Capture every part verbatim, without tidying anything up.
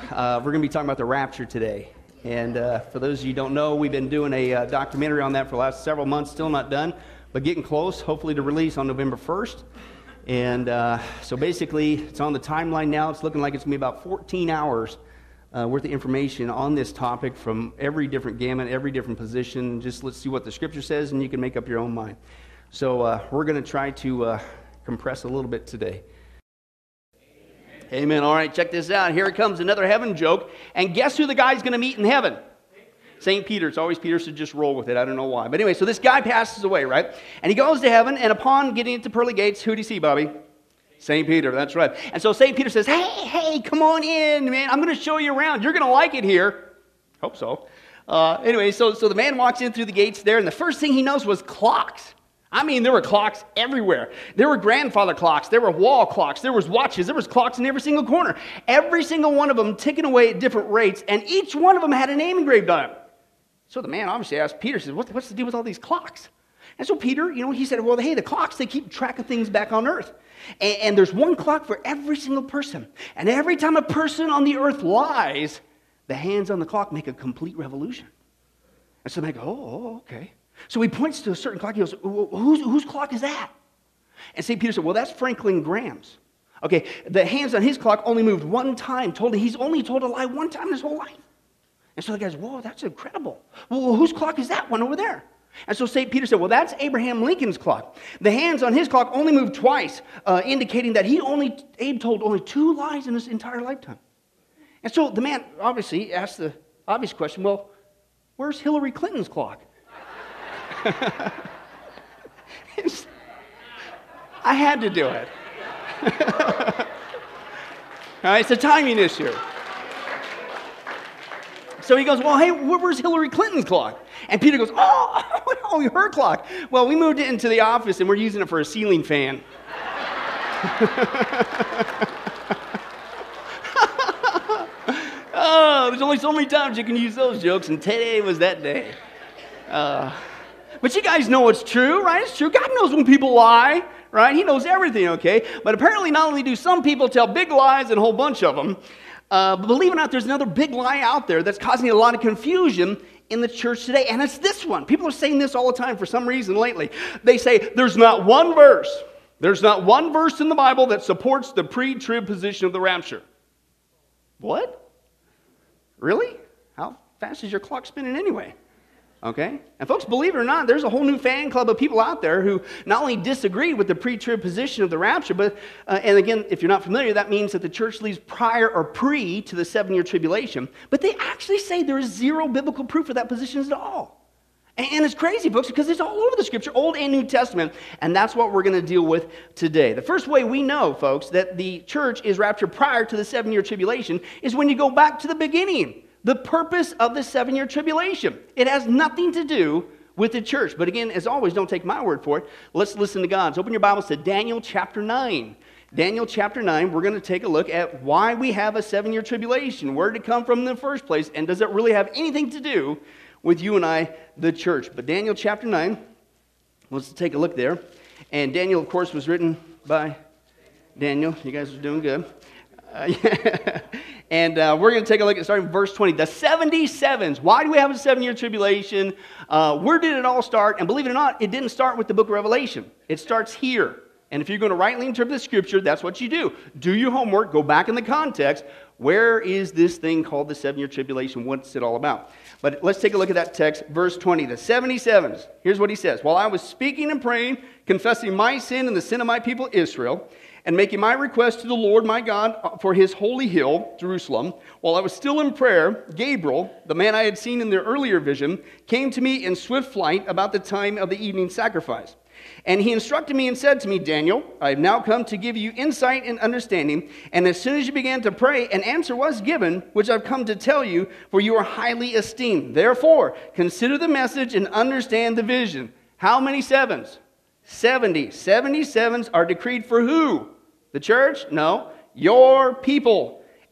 Uh, we're going to be talking about the rapture today. And uh, for those of you who don't know, we've been doing a uh, documentary on that for the last several months, still not done, but getting close, hopefully to release on November first. And uh, so basically, it's on the timeline now. It's looking like it's going to be about fourteen hours uh, worth of information on this topic from every different gamut, every different position. Just let's see what the Scripture says, and you can make up your own mind. So uh, we're going to try to uh, compress a little bit today. Amen. All right, check this out. Here it comes, another heaven joke. And guess who the guy's going to meet in heaven? Saint Peter. It's always Peter, so just roll with it. I don't know why. But anyway, so this guy passes away, right? And he goes to heaven, and upon getting into pearly gates, who do you see, Bobby? Saint Peter, that's right. And so Saint Peter says, hey, hey, come on in, man. I'm going to show you around. You're going to like it here. Hope so. Uh, anyway, so, so the man walks in through the gates there, and the first thing he knows was clocks. I mean, there were clocks everywhere. There were grandfather clocks. There were wall clocks. There was watches. There was clocks in every single corner. Every single one of them ticking away at different rates, and each one of them had a name engraved on it. So the man obviously asked Peter, says, what, what's the deal with all these clocks? And so Peter, you know, he said, well, hey, the clocks, they keep track of things back on earth. And, and there's one clock for every single person. And every time a person on the earth lies, the hands on the clock make a complete revolution. And so they go, oh, okay. So he points to a certain clock. He goes, whose, whose clock is that? And Saint Peter said, well, that's Franklin Graham's. Okay, the hands on his clock only moved one time. Told He's only told a lie one time in his whole life. And so the guy's, whoa, that's incredible. Well, whose clock is that one over there? And so Saint Peter said, well, that's Abraham Lincoln's clock. The hands on his clock only moved twice, uh, indicating that he only, Abe told only two lies in his entire lifetime. And so the man obviously asked the obvious question, well, where's Hillary Clinton's clock? I had to do it. All right, it's a timing issue. So he goes, well, hey, where's Hillary Clinton's clock? And Peter goes, oh, oh, her clock. Well, we moved it into the office, and we're using it for a ceiling fan. Oh, there's only so many times you can use those jokes, and today was that day. Uh, but you guys know it's true, right? It's true. God knows when people lie, right? He knows everything, okay? But apparently not only do some people tell big lies and a whole bunch of them, uh, but believe it or not, there's another big lie out there that's causing a lot of confusion in the church today, and it's this one. People are saying this all the time for some reason lately. They say there's not one verse, there's not one verse in the Bible that supports the pre-trib position of the rapture. What? Really? How fast is your clock spinning anyway? Okay? And folks, believe it or not, there's a whole new fan club of people out there who not only disagree with the pre-trib position of the rapture, but, uh, and again, if you're not familiar, that means that the church leaves prior or pre to the seven-year tribulation, but they actually say there is zero biblical proof for that position at all. And, and it's crazy, folks, because it's all over the Scripture, Old and New Testament, and that's what we're going to deal with today. The first way we know, folks, that the church is raptured prior to the seven-year tribulation is when you go back to the beginning. The purpose of the seven-year tribulation. It has nothing to do with the church. But again, as always, don't take my word for it. Let's listen to God's. Open your Bibles to Daniel chapter nine. Daniel chapter nine, we're going to take a look at why we have a seven-year tribulation. Where did it come from in the first place? And does it really have anything to do with you and I, the church? But Daniel chapter nine, let's take a look there. And Daniel, of course, was written by Daniel. You guys are doing good. Uh, yeah. And uh, we're going to take a look at starting verse twenty. The seventy-sevens. Why do we have a seven-year tribulation? Uh, where did it all start? And believe it or not, it didn't start with the book of Revelation. It starts here. And if you're going to rightly interpret the Scripture, that's what you do. Do your homework. Go back in the context. Where is this thing called the seven-year tribulation? What's it all about? But let's take a look at that text, verse twenty. The seventy-sevens. Here's what he says. While I was speaking and praying, confessing my sin and the sin of my people Israel, and making my request to the Lord my God for his holy hill, Jerusalem, while I was still in prayer, Gabriel, the man I had seen in the earlier vision, came to me in swift flight about the time of the evening sacrifice. And he instructed me and said to me, Daniel, I have now come to give you insight and understanding. And as soon as you began to pray, an answer was given, which I've come to tell you, for you are highly esteemed. Therefore, consider the message and understand the vision. How many sevens? seventy. seventy-sevens are decreed for who? The church? No. Your people.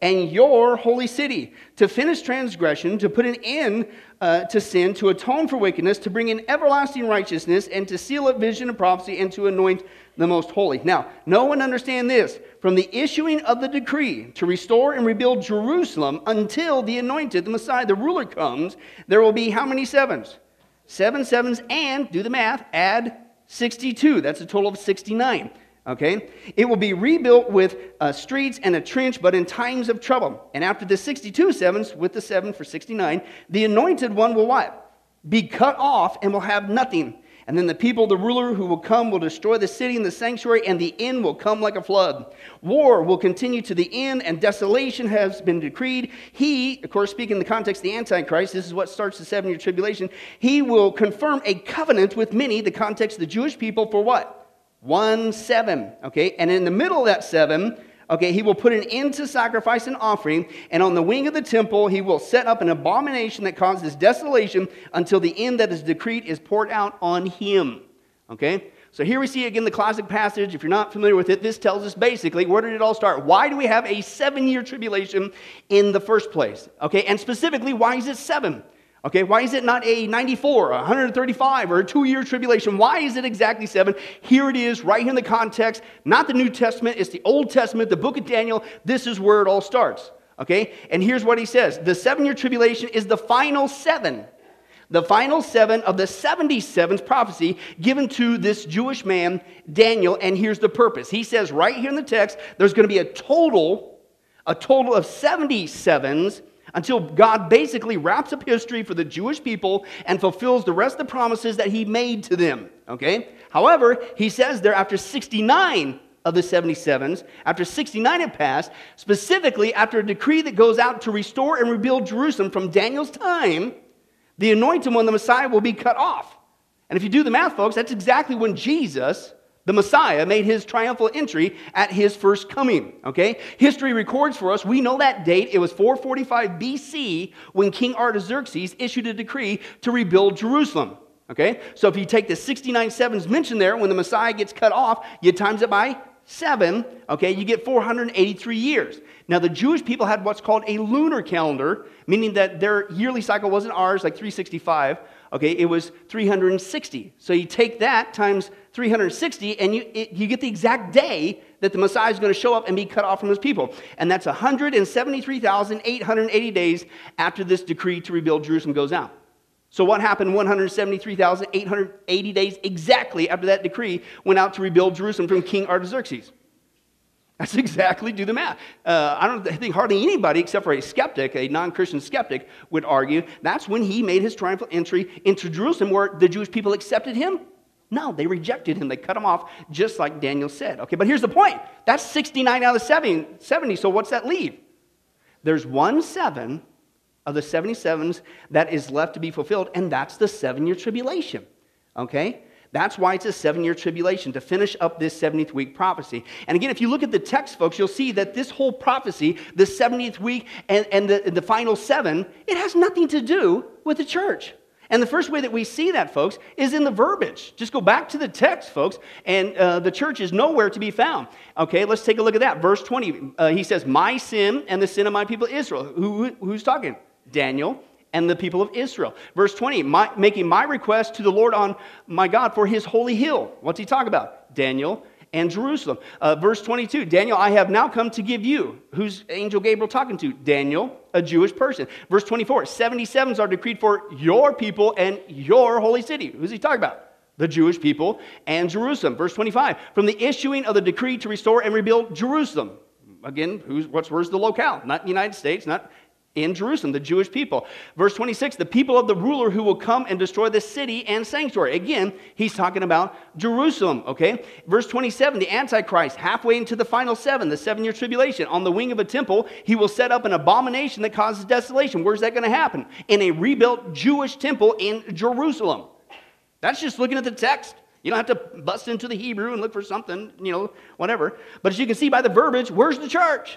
and your holy city, to finish transgression, to put an end uh, to sin, to atone for wickedness, to bring in everlasting righteousness, and to seal up vision and prophecy, and to anoint the most holy. Now, know and understand this. From the issuing of the decree to restore and rebuild Jerusalem until the anointed, the Messiah, the ruler comes, there will be how many sevens? Seven sevens and, do the math, add sixty-two. That's a total of sixty-nine. Okay? It will be rebuilt with uh, streets and a trench, but in times of trouble. And after the sixty-two sevens, with the seven for sixty-nine, the anointed one will what? Be cut off and will have nothing. And then the people, the ruler who will come, will destroy the city and the sanctuary, and the end will come like a flood. War will continue to the end, and desolation has been decreed. He, of course, speaking in the context of the Antichrist, this is what starts the seven-year tribulation. He will confirm a covenant with many, the context of the Jewish people, for what? One seven, okay? And in the middle of that seven, okay, he will put an end to sacrifice and offering, and on the wing of the temple, he will set up an abomination that causes desolation until the end that is decreed is poured out on him, okay? So here we see again the classic passage. If you're not familiar with it, this tells us basically, where did it all start? Why do we have a seven-year tribulation in the first place, okay? And specifically, why is it seven? Okay, why is it not a ninety-four, a one hundred thirty-five, or a two-year tribulation? Why is it exactly seven? Here it is, right here in the context. Not the New Testament, it's the Old Testament, the book of Daniel. This is where it all starts. Okay, and here's what he says. The seven-year tribulation is the final seven. The final seven of the seventy-seventh prophecy given to this Jewish man, Daniel, and here's the purpose. He says right here in the text, there's going to be a total, a total of seventy-sevens, until God basically wraps up history for the Jewish people and fulfills the rest of the promises that he made to them, okay? However, he says there after sixty-nine of the seventy-sevens, after sixty-nine had passed, specifically after a decree that goes out to restore and rebuild Jerusalem from Daniel's time, the anointed one, the Messiah, will be cut off. And if you do the math, folks, that's exactly when Jesus, the Messiah, made his triumphal entry at his first coming, okay? History records for us, we know that date. It was four forty-five B C when King Artaxerxes issued a decree to rebuild Jerusalem, okay? So if you take the sixty-nine sevens mentioned there, when the Messiah gets cut off, you times it by seven, okay? You get four hundred eighty-three years. Now, the Jewish people had what's called a lunar calendar, meaning that their yearly cycle wasn't ours, like three sixty-five, okay? It was three hundred sixty. So you take that times three hundred sixty, and you, it, you get the exact day that the Messiah is going to show up and be cut off from his people. And that's one hundred seventy-three thousand eight hundred eighty days after this decree to rebuild Jerusalem goes out. So what happened one hundred seventy-three thousand eight hundred eighty days exactly after that decree went out to rebuild Jerusalem from King Artaxerxes? That's exactly, do the math. Uh, I don't think hardly anybody except for a skeptic, a non-Christian skeptic, would argue that's when he made his triumphal entry into Jerusalem, where the Jewish people accepted him. No, they rejected him. They cut him off, just like Daniel said. Okay, but here's the point. That's sixty-nine out of the seventy, so what's that leave? There's one seven of the seventy-sevens that is left to be fulfilled, and that's the seven-year tribulation. Okay? That's why it's a seven-year tribulation, to finish up this seventieth week prophecy. And again, if you look at the text, folks, you'll see that this whole prophecy, the seventieth week and, and the, the final seven, it has nothing to do with the church. And the first way that we see that, folks, is in the verbiage. Just go back to the text, folks, and uh, the church is nowhere to be found. Okay, let's take a look at that. Verse twenty, uh, he says, my sin and the sin of my people Israel. Who, who's talking? Daniel and the people of Israel. Verse twenty, my, making my request to the Lord on my God for his holy hill. What's he talking about? Daniel and Jerusalem. Uh, verse twenty-two, Daniel, I have now come to give you. Who's angel Gabriel talking to? Daniel, a Jewish person. Verse twenty-four, seventy-sevens are decreed for your people and your holy city. Who's he talking about? The Jewish people and Jerusalem. Verse twenty-five, from the issuing of the decree to restore and rebuild Jerusalem. Again, who's, what's, where's the locale? Not the United States, not in Jerusalem, the Jewish people. Verse twenty-six, the people of the ruler who will come and destroy the city and sanctuary. Again, he's talking about Jerusalem, okay? Verse twenty-seven, the Antichrist, halfway into the final seven, the seven-year tribulation. On the wing of a temple, he will set up an abomination that causes desolation. Where's that going to happen? In a rebuilt Jewish temple in Jerusalem. That's just looking at the text. You don't have to bust into the Hebrew and look for something, you know, whatever. But as you can see by the verbiage, where's the church?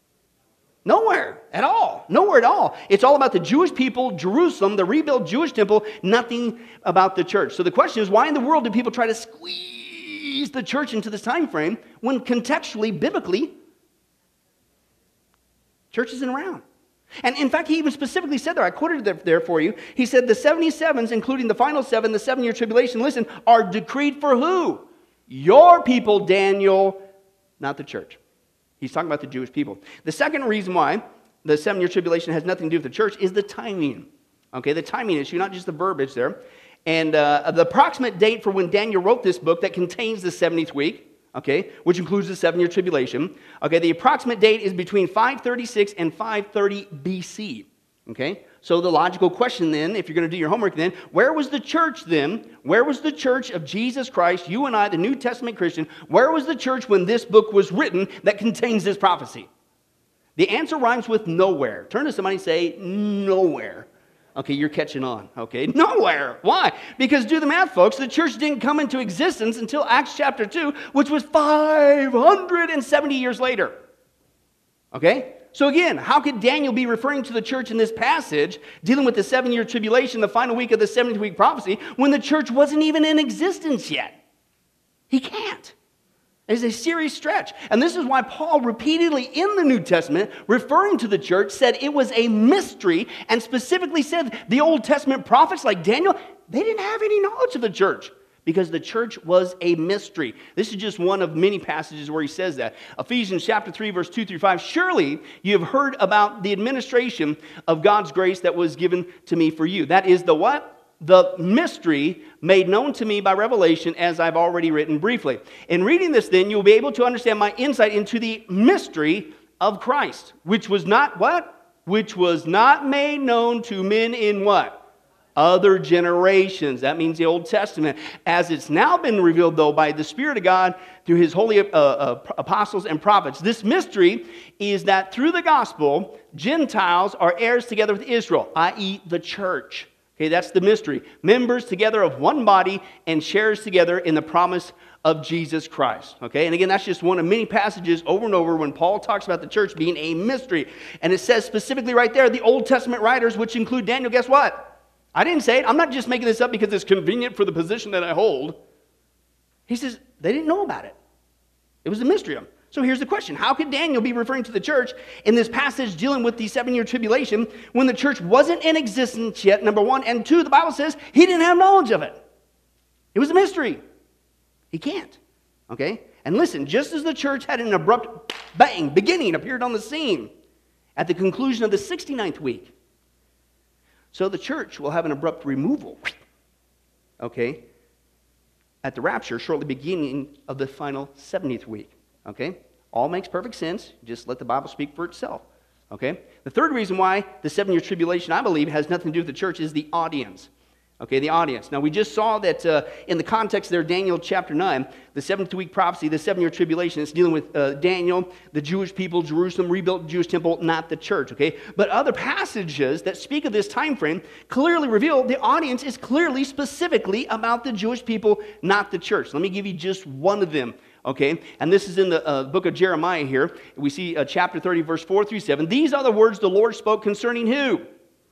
Nowhere at all. Nowhere at all. It's all about the Jewish people, Jerusalem, the rebuilt Jewish temple, nothing about the church. So the question is, why in the world do people try to squeeze the church into this time frame when contextually, biblically, Church isn't around. And in fact, he even specifically said there, I quoted it there for you. He said the seventy-sevens, including the final seven, the seven-year tribulation, listen, are decreed for who? Your people, Daniel, not the church. He's talking about the Jewish people. The second reason why the seven-year tribulation has nothing to do with the church is the timing. Okay, the timing issue, not just the verbiage there. And uh, the approximate date for when Daniel wrote this book that contains the seventieth week, okay, which includes the seven-year tribulation. Okay, the approximate date is between five thirty-six and five thirty B C. Okay, so the logical question then, if you're going to do your homework then, where was the church then? Where was the church of Jesus Christ, you and I, the New Testament Christian, where was the church when this book was written that contains this prophecy? The answer rhymes with nowhere. Turn to somebody and say, nowhere. Okay, you're catching on, okay? Nowhere. Why? Because do the math, folks. The church didn't come into existence until Acts chapter two, which was five hundred seventy years later. Okay? So again, how could Daniel be referring to the church in this passage, dealing with the seven-year tribulation, the final week of the seventieth week prophecy, when the church wasn't even in existence yet? He can't. It's a serious stretch. And this is why Paul repeatedly in the New Testament, referring to the church, said it was a mystery, and specifically said the Old Testament prophets like Daniel, they didn't have any knowledge of the church because the church was a mystery. This is just one of many passages where he says that. Ephesians chapter three, verse two through five, surely you have heard about the administration of God's grace that was given to me for you. That is the what? The mystery made known to me by revelation, as I've already written briefly. In reading this, then, you'll be able to understand my insight into the mystery of Christ, which was not what? Which was not made known to men in what? Other generations. That means the Old Testament. As it's now been revealed, though, by the Spirit of God through his holy uh, uh, apostles and prophets. This mystery is that through the gospel, Gentiles are heirs together with Israel, that is the church. Okay, that's the mystery. Members together of one body and shares together in the promise of Jesus Christ. Okay, and again, that's just one of many passages over and over when Paul talks about the church being a mystery. And it says specifically right there, the Old Testament writers, which include Daniel, guess what? I didn't say it. I'm not just making this up because it's convenient for the position that I hold. He says they didn't know about it. It was a mystery to them. So here's the question. How could Daniel be referring to the church in this passage dealing with the seven-year tribulation when the church wasn't in existence yet, number one, and two, the Bible says he didn't have knowledge of it. It was a mystery. He can't. Okay? And listen, just as the church had an abrupt bang, beginning, appeared on the scene at the conclusion of the sixty-ninth week, so the church will have an abrupt removal, okay, at the rapture, shortly beginning of the final seventieth week. Okay? All makes perfect sense. Just let the Bible speak for itself. Okay? The third reason why the seven-year tribulation, I believe, has nothing to do with the church is the audience. Okay, the audience. Now, we just saw that uh, in the context there, Daniel chapter nine, the seventh week prophecy, the seven-year tribulation, it's dealing with uh, Daniel, the Jewish people, Jerusalem, rebuilt Jewish temple, not the church, okay? But other passages that speak of this time frame clearly reveal the audience is clearly, specifically about the Jewish people, not the church. Let me give you just one of them, okay? And this is in the uh, book of Jeremiah here. We see uh, chapter thirty, verse four through seven. These are the words the Lord spoke concerning who?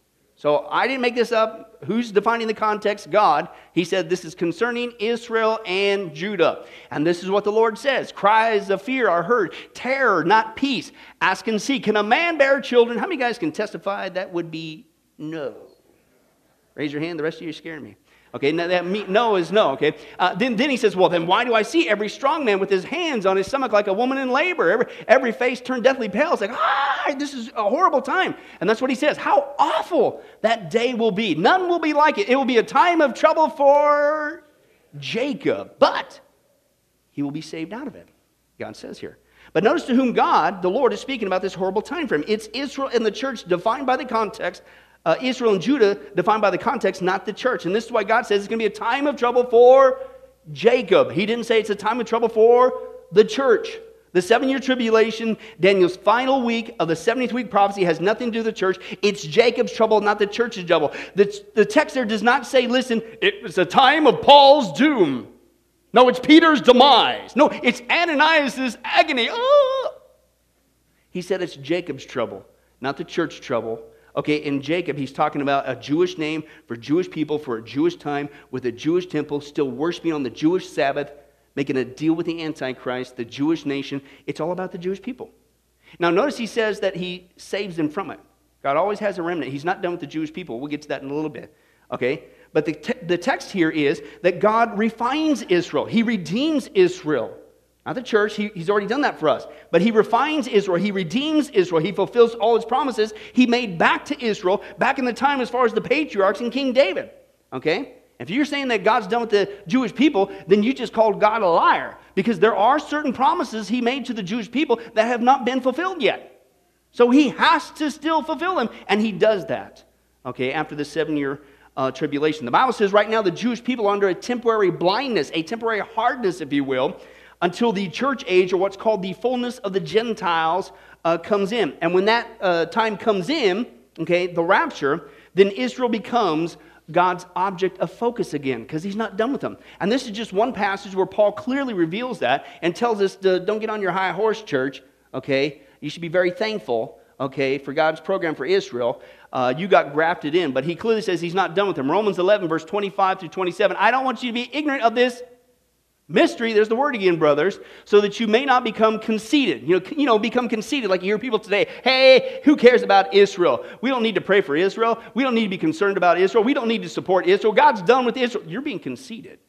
So I didn't make this up. Who's defining the context? God. He said this is concerning Israel and Judah. And this is what the Lord says. Cries of fear are heard. Terror, not peace. Ask and see. Can a man bear children? How many guys can testify that would be no? Raise your hand. The rest of you are scaring me. Okay, now that me, no is no, okay? Uh, then, then he says, well, then why do I see every strong man with his hands on his stomach like a woman in labor? Every, every face turned deathly pale. It's like, ah, this is a horrible time. And that's what he says. How awful that day will be. None will be like it. It will be a time of trouble for Jacob, but he will be saved out of it, God says here. But notice to whom God, the Lord, is speaking about this horrible time frame. It's Israel and the church defined by the context. Uh, Israel and Judah defined by the context, not the church. And this is why God says it's going to be a time of trouble for Jacob. He didn't say it's a time of trouble for the church. The seven-year tribulation, Daniel's final week of the seventieth week prophecy, has nothing to do with the church. It's Jacob's trouble, not the church's trouble. The, the text there does not say, listen, it's a time of Paul's doom. No, it's Peter's demise. No, it's Ananias' agony. Oh! He said it's Jacob's trouble, not the church trouble. Okay, in Jacob, he's talking about a Jewish name for Jewish people for a Jewish time with a Jewish temple, still worshiping on the Jewish Sabbath, making a deal with the Antichrist, the Jewish nation. It's all about the Jewish people. Now notice he says that he saves them from it. God always has a remnant. He's not done with the Jewish people. We'll get to that in a little bit. Okay? But the, te- the text here is that God refines Israel. He redeems Israel. Not the church. He, he's already done that for us. But he refines Israel. He redeems Israel. He fulfills all his promises he made back to Israel back in the time as far as the patriarchs and King David. Okay? If you're saying that God's done with the Jewish people, then you just called God a liar. Because there are certain promises he made to the Jewish people that have not been fulfilled yet. So he has to still fulfill them. And he does that. Okay? After the seven-year uh, tribulation. The Bible says right now the Jewish people are under a temporary blindness, a temporary hardness, if you will, until the church age, or what's called the fullness of the Gentiles, uh, comes in. And when that uh, time comes in, okay, the rapture, then Israel becomes God's object of focus again, because he's not done with them. And this is just one passage where Paul clearly reveals that and tells us, to, don't get on your high horse, church, okay? You should be very thankful, okay, for God's program for Israel. Uh, you got grafted in, but he clearly says he's not done with them. Romans eleven, verse twenty-five through twenty-seven, I don't want you to be ignorant of this mystery, there's the word again, brothers, so that you may not become conceited. You know, you know, become conceited like you hear people today. Hey, who cares about Israel? We don't need to pray for Israel. We don't need to be concerned about Israel. We don't need to support Israel. God's done with Israel. You're being conceited.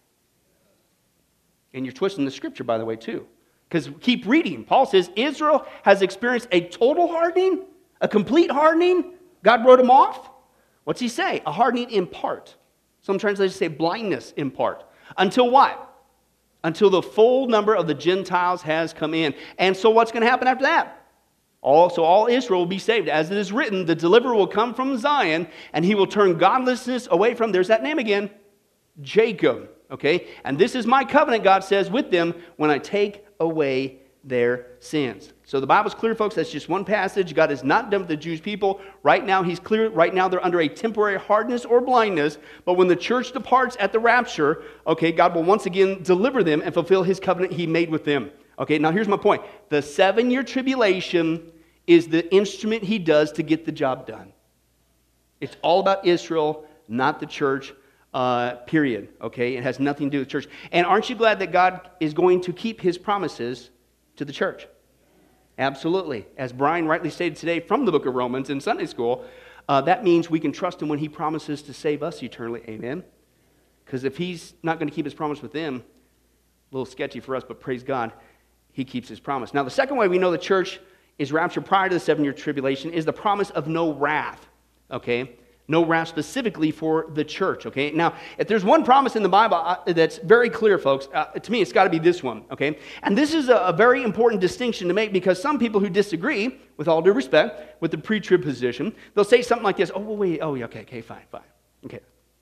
And you're twisting the scripture, by the way, too. Because keep reading. Paul says Israel has experienced a total hardening, a complete hardening. God wrote them off. What's he say? A hardening in part. Some translators say blindness in part. Until what? Until the full number of the Gentiles has come in. And so what's going to happen after that? All, so all Israel will be saved. As it is written, the deliverer will come from Zion, and he will turn godlessness away from, there's that name again, Jacob. Okay? And this is my covenant, God says, with them when I take away their sins. So the Bible's clear, folks. That's just one passage. God is not done with the Jewish people. Right now, he's clear. Right now, they're under a temporary hardness or blindness. But when the church departs at the rapture, okay, God will once again deliver them and fulfill his covenant he made with them. Okay, now here's my point. The seven-year tribulation is the instrument he does to get the job done. It's all about Israel, not the church, uh, period. Okay, it has nothing to do with the church. And aren't you glad that God is going to keep his promises to the church? Absolutely. As Brian rightly stated today from the book of Romans in Sunday school, uh, that means we can trust him when he promises to save us eternally. Amen? Because if he's not going to keep his promise with them, a little sketchy for us, but praise God, he keeps his promise. Now, the second way we know the church is raptured prior to the seven-year tribulation is the promise of no wrath. Okay? No wrath specifically for the church, okay? Now, if there's one promise in the Bible uh, that's very clear, folks, uh, to me, it's got to be this one, okay? And this is a, a very important distinction to make because some people who disagree, with all due respect, with the pre-trib position, they'll say something like this, oh, well, wait, oh, yeah, okay, okay, fine, fine, okay.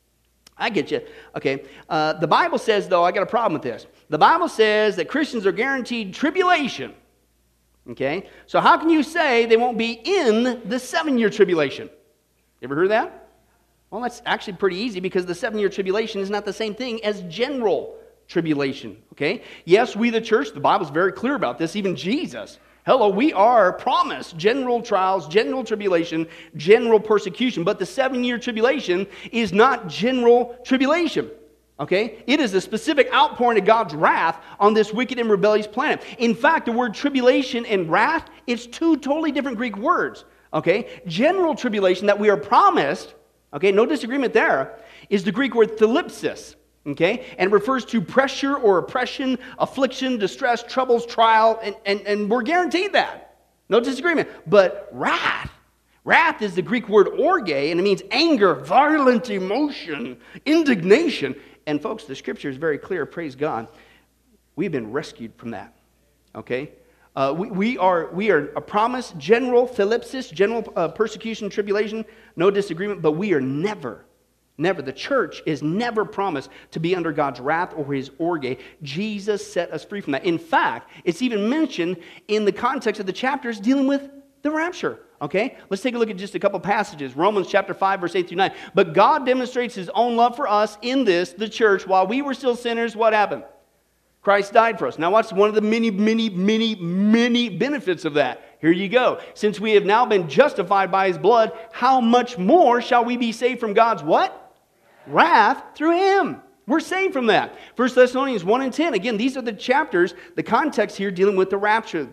I get you, okay. Uh, the Bible says, though, I got a problem with this. The Bible says that Christians are guaranteed tribulation, okay? So how can you say they won't be in the seven-year tribulation? You ever heard that? Well, that's actually pretty easy because the seven-year tribulation is not the same thing as general tribulation, okay? Yes, we the church, the Bible's very clear about this, even Jesus. Hello, we are promised general trials, general tribulation, general persecution, but the seven-year tribulation is not general tribulation, okay? It is a specific outpouring of God's wrath on this wicked and rebellious planet. In fact, the word tribulation and wrath, it's two totally different Greek words. Okay, general tribulation that we are promised, okay, no disagreement there, is the Greek word thlipsis, okay, and it refers to pressure or oppression, affliction, distress, troubles, trial, and, and, and we're guaranteed that. No disagreement. But wrath, wrath is the Greek word orge, and it means anger, violent emotion, indignation. And folks, the scripture is very clear, praise God. We've been rescued from that, okay? Uh, we, we are we are a promise, general thlipsis, general uh, persecution, tribulation, no disagreement, but we are never, never, the church is never promised to be under God's wrath or his orge. Jesus set us free from that. In fact, it's even mentioned in the context of the chapters dealing with the rapture. Okay, let's take a look at just a couple passages. Romans chapter five, verse eight through nine. But God demonstrates his own love for us in this, the church, while we were still sinners, what happened? Christ died for us. Now what's one of the many, many, many, many benefits of that? Here you go. Since we have now been justified by his blood, how much more shall we be saved from God's what? Wrath through him. We're saved from that. First Thessalonians one and ten. Again, these are the chapters, the context here dealing with the rapture.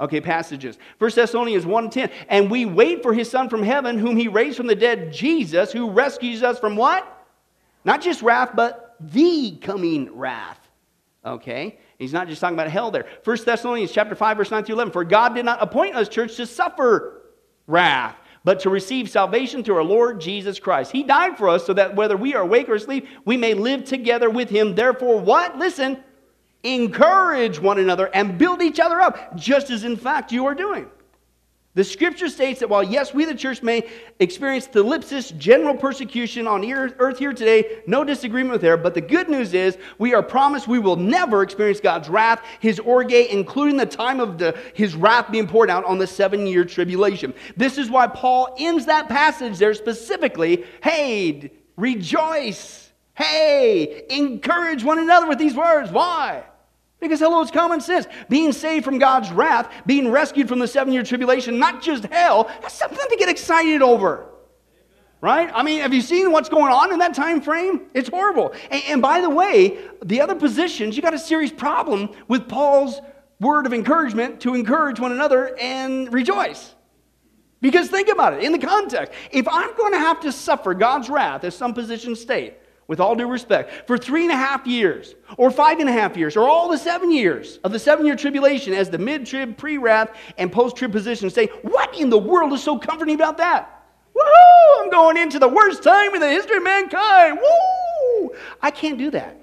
okay, passages. First Thessalonians one ten. And we wait for his Son from heaven, whom he raised from the dead, Jesus, who rescues us from what? Not just wrath, but the coming wrath. Okay? He's not just talking about hell there. First Thessalonians chapter five, verse nine through eleven. For God did not appoint us, church, to suffer wrath, but to receive salvation through our Lord Jesus Christ. He died for us so that whether we are awake or asleep, we may live together with him. Therefore, what? Listen. Encourage one another and build each other up, just as in fact you are doing. The scripture states that while, yes, we the church may experience thlipsis, general persecution on earth here today, no disagreement with there, but the good news is we are promised we will never experience God's wrath, his orge, including the time of the, his wrath being poured out on the seven-year tribulation. This is why Paul ends that passage there specifically, hey, rejoice, hey, encourage one another with these words. Why? Because, hello, it's common sense. Being saved from God's wrath, being rescued from the seven-year tribulation, not just hell, that's something to get excited over. Right? I mean, have you seen what's going on in that time frame? It's horrible. And, and by the way, the other positions, you got a serious problem with Paul's word of encouragement to encourage one another and rejoice. Because think about it, in the context, if I'm going to have to suffer God's wrath, as some positions state, with all due respect, for three and a half years, or five and a half years, or all the seven years of the seven-year tribulation, as the mid-trib, pre-wrath, and post-trib positions say, what in the world is so comforting about that? Woohoo! I'm going into the worst time in the history of mankind. Woo! I can't do that.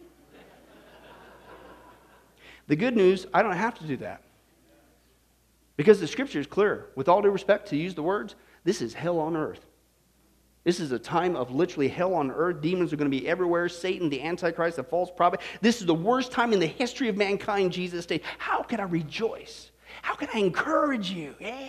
The good news, I don't have to do that. Because the scripture is clear. With all due respect, to use the words, this is hell on earth. This is a time of literally hell on earth. Demons are going to be everywhere. Satan, the Antichrist, the false prophet. This is the worst time in the history of mankind, Jesus stated. How can I rejoice? How can I encourage you? Yeah.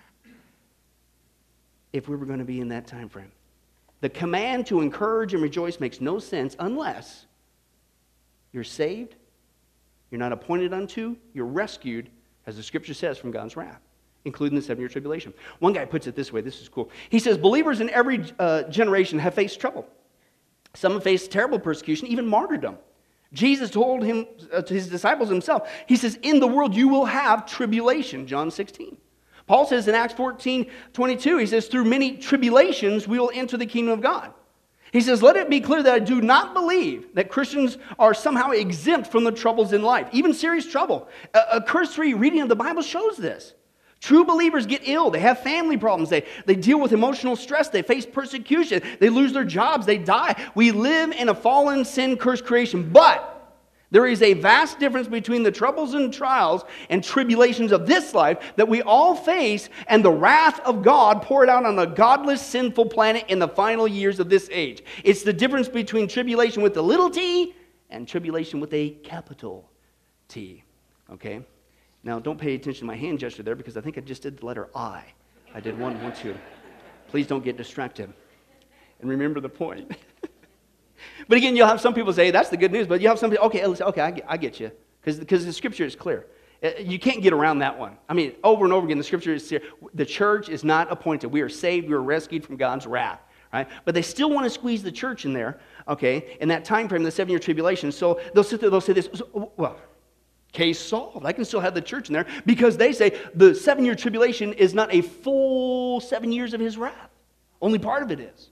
If we were going to be in that time frame. The command to encourage and rejoice makes no sense unless you're saved, you're not appointed unto, you're rescued, as the scripture says, from God's wrath, including the seven-year tribulation. One guy puts it this way. This is cool. He says, believers in every uh, generation have faced trouble. Some have faced terrible persecution, even martyrdom. Jesus told him uh, to his disciples himself, he says, in the world you will have tribulation, John sixteen. Paul says in Acts fourteen twenty-two, he says, through many tribulations we will enter the kingdom of God. He says, let it be clear that I do not believe that Christians are somehow exempt from the troubles in life, even serious trouble. A, a cursory reading of the Bible shows this. True believers get ill. They have family problems. They, they deal with emotional stress. They face persecution. They lose their jobs. They die. We live in a fallen, sin-cursed creation. But there is a vast difference between the troubles and trials and tribulations of this life that we all face and the wrath of God poured out on a godless, sinful planet in the final years of this age. It's the difference between tribulation with a little t and tribulation with a capital T. Okay? Now, don't pay attention to my hand gesture there because I think I just did the letter I. I did one, one, two. Please don't get distracted. And remember the point. But again, you'll have some people say, that's the good news. But you have some people, okay, okay, I get, I get you. Because the scripture is clear. You can't get around that one. I mean, over and over again, the scripture is clear. The church is not appointed. We are saved. We are rescued from God's wrath. Right? But they still want to squeeze the church in there, okay, in that time frame, the seven-year tribulation. So they'll sit there, they'll say this, well, case solved. I can still have the church in there because they say the seven-year tribulation is not a full seven years of his wrath. Only part of it is.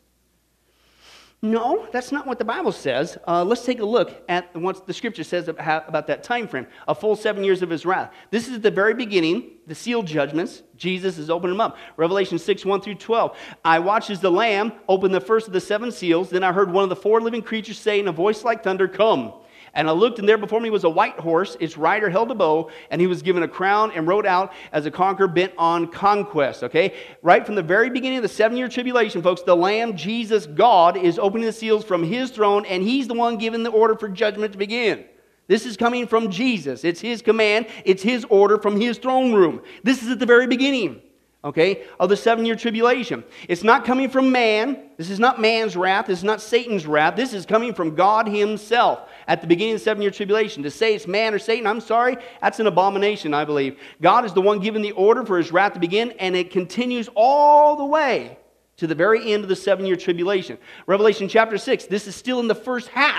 No, that's not what the Bible says. Uh, let's take a look at what the scripture says about that time frame, a full seven years of his wrath. This is the very beginning, the sealed judgments. Jesus is opening them up. Revelation six, one through twelve. I watched as the Lamb opened the first of the seven seals. Then I heard one of the four living creatures say in a voice like thunder, come. And I looked, and there before me was a white horse. Its rider held a bow, and he was given a crown and rode out as a conqueror bent on conquest. Okay? Right from the very beginning of the seven-year tribulation, folks, the Lamb, Jesus, God, is opening the seals from his throne, and he's the one giving the order for judgment to begin. This is coming from Jesus. It's his command. It's his order from his throne room. This is at the very beginning, okay, of the seven-year tribulation. It's not coming from man. This is not man's wrath. This is not Satan's wrath. This is coming from God himself at the beginning of the seven-year tribulation. To say it's man or Satan, I'm sorry, that's an abomination, I believe. God is the one giving the order for his wrath to begin, and it continues all the way to the very end of the seven-year tribulation. Revelation chapter six, this is still in the first half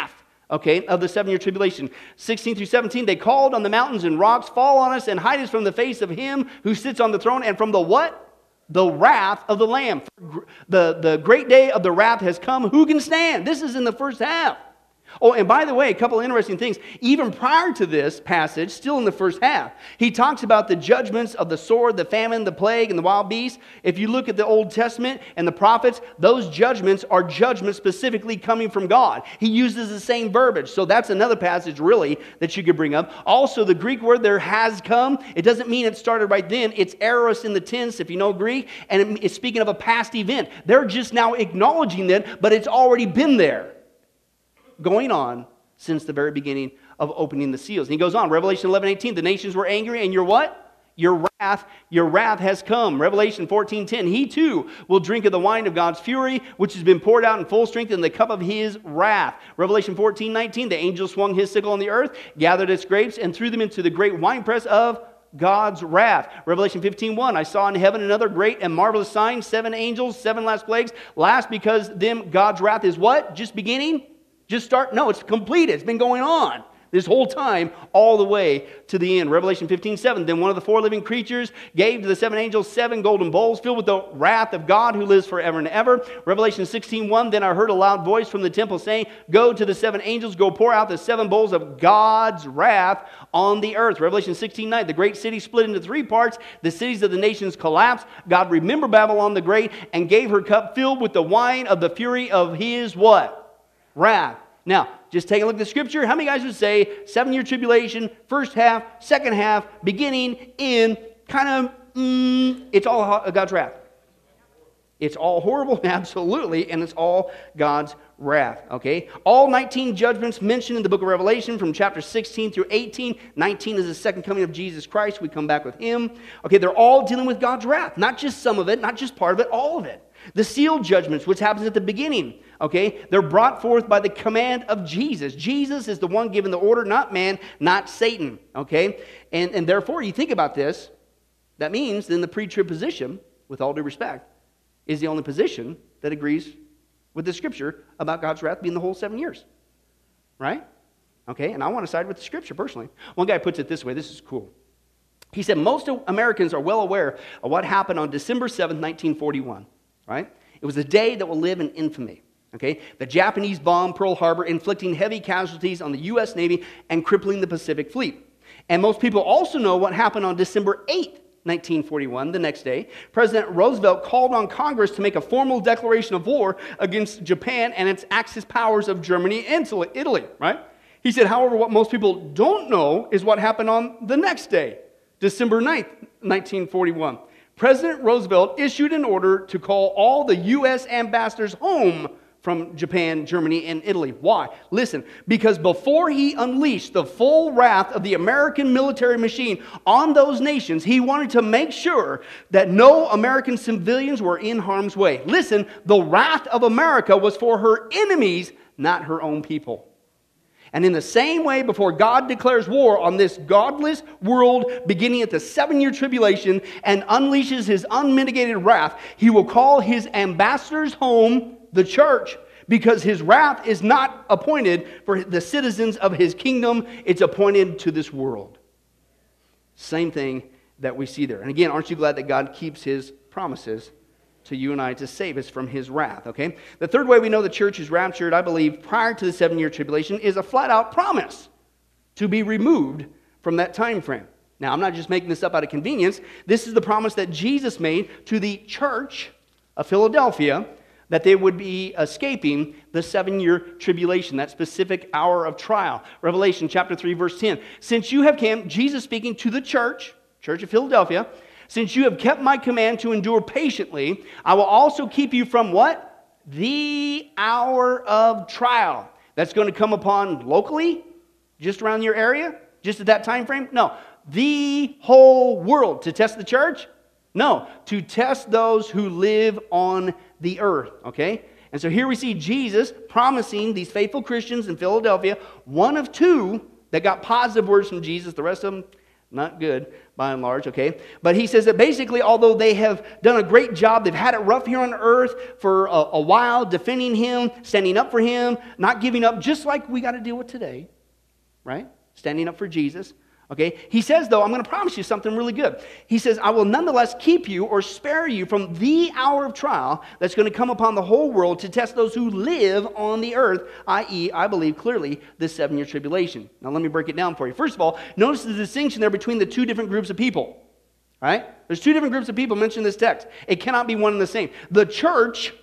okay, of the seven-year tribulation. sixteen through seventeen, they called on the mountains and rocks, fall on us and hide us from the face of him who sits on the throne and from the what? The wrath of the Lamb. The, the great day of the wrath has come. Who can stand? This is in the first half. Oh, and by the way, a couple of interesting things. Even prior to this passage, still in the first half, he talks about the judgments of the sword, the famine, the plague, and the wild beast. If you look at the Old Testament and the prophets, those judgments are judgments specifically coming from God. He uses the same verbiage. So that's another passage, really, that you could bring up. Also, the Greek word there, has come, it doesn't mean it started right then. It's eros in the tense, if you know Greek, and it's speaking of a past event. They're just now acknowledging that, but it's already been there, going on since the very beginning of opening the seals. And he goes on, Revelation eleven eighteen, the nations were angry, and your what? Your wrath, your wrath has come. Revelation fourteen ten, he too will drink of the wine of God's fury, which has been poured out in full strength in the cup of his wrath. Revelation fourteen nineteen, the angel swung his sickle on the earth, gathered its grapes, and threw them into the great winepress of God's wrath. Revelation fifteen one, I saw in heaven another great and marvelous sign, seven angels, seven last plagues. Last, because them God's wrath is what? Just beginning? Just start? No, it's completed. It's been going on this whole time, all the way to the end. Revelation fifteen seven, then one of the four living creatures gave to the seven angels seven golden bowls filled with the wrath of God who lives forever and ever. Revelation sixteen one, then I heard a loud voice from the temple saying, go to the seven angels, go pour out the seven bowls of God's wrath on the earth. Revelation sixteen nine, the great city split into three parts. The cities of the nations collapsed. God remembered Babylon the Great and gave her cup filled with the wine of the fury of his what? Wrath. Now, just take a look at the scripture. How many guys would say seven-year tribulation, first half, second half, beginning, end, kind of, mm, it's all God's wrath? It's all horrible, absolutely, and it's all God's wrath, okay? All nineteen judgments mentioned in the book of Revelation from chapter sixteen through eighteen. nineteen is the second coming of Jesus Christ. We come back with him. Okay, they're all dealing with God's wrath. Not just some of it, not just part of it, all of it. The sealed judgments, which happens at the beginning, okay, they're brought forth by the command of Jesus. Jesus is the one giving the order, not man, not Satan, okay? And, and therefore, you think about this, that means then the pre-trib position, with all due respect, is the only position that agrees with the scripture about God's wrath being the whole seven years, right? Okay, and I want to side with the scripture personally. One guy puts it this way, this is cool. He said, most Americans are well aware of what happened on December seventh, nineteen forty-one. Right? It was a day that will live in infamy. Okay? The Japanese bombed Pearl Harbor, inflicting heavy casualties on the U S Navy and crippling the Pacific Fleet. And most people also know what happened on December eighth, nineteen forty-one, the next day. President Roosevelt called on Congress to make a formal declaration of war against Japan and its Axis powers of Germany and Italy. Right? He said, however, what most people don't know is what happened on the next day, December ninth, nineteen forty-one. President Roosevelt issued an order to call all the U S ambassadors home from Japan, Germany, and Italy. Why? Listen, because before he unleashed the full wrath of the American military machine on those nations, he wanted to make sure that no American civilians were in harm's way. Listen, the wrath of America was for her enemies, not her own people. And in the same way, before God declares war on this godless world beginning at the seven-year tribulation and unleashes his unmitigated wrath, he will call his ambassadors home, the church, because his wrath is not appointed for the citizens of his kingdom. It's appointed to this world. Same thing that we see there. And again, aren't you glad that God keeps his promises to you and I to save us from his wrath, okay? The third way we know the church is raptured, I believe, prior to the seven-year tribulation, is a flat-out promise to be removed from that time frame. Now, I'm not just making this up out of convenience. This is the promise that Jesus made to the church of Philadelphia, that they would be escaping the seven-year tribulation, that specific hour of trial. Revelation chapter three, verse ten. Since you have come, Jesus speaking to the church, church of Philadelphia, since you have kept my command to endure patiently, I will also keep you from what? The hour of trial. That's going to come upon locally, just around your area, just at that time frame? No. The whole world. To test the church? No. To test those who live on the earth. Okay? And so here we see Jesus promising these faithful Christians in Philadelphia, one of two that got positive words from Jesus, the rest of them Not good, by and large, okay? But he says that basically, although they have done a great job, they've had it rough here on earth for a, a while, defending him, standing up for him, not giving up, just like we got to deal with today, right? Standing up for Jesus, okay? He says, though, I'm going to promise you something really good. He says, I will nonetheless keep you or spare you from the hour of trial that's going to come upon the whole world to test those who live on the earth, that is, I believe clearly, this seven-year tribulation. Now, let me break it down for you. First of all, notice the distinction there between the two different groups of people, right? There's two different groups of people mentioned in this text. It cannot be one and the same. The church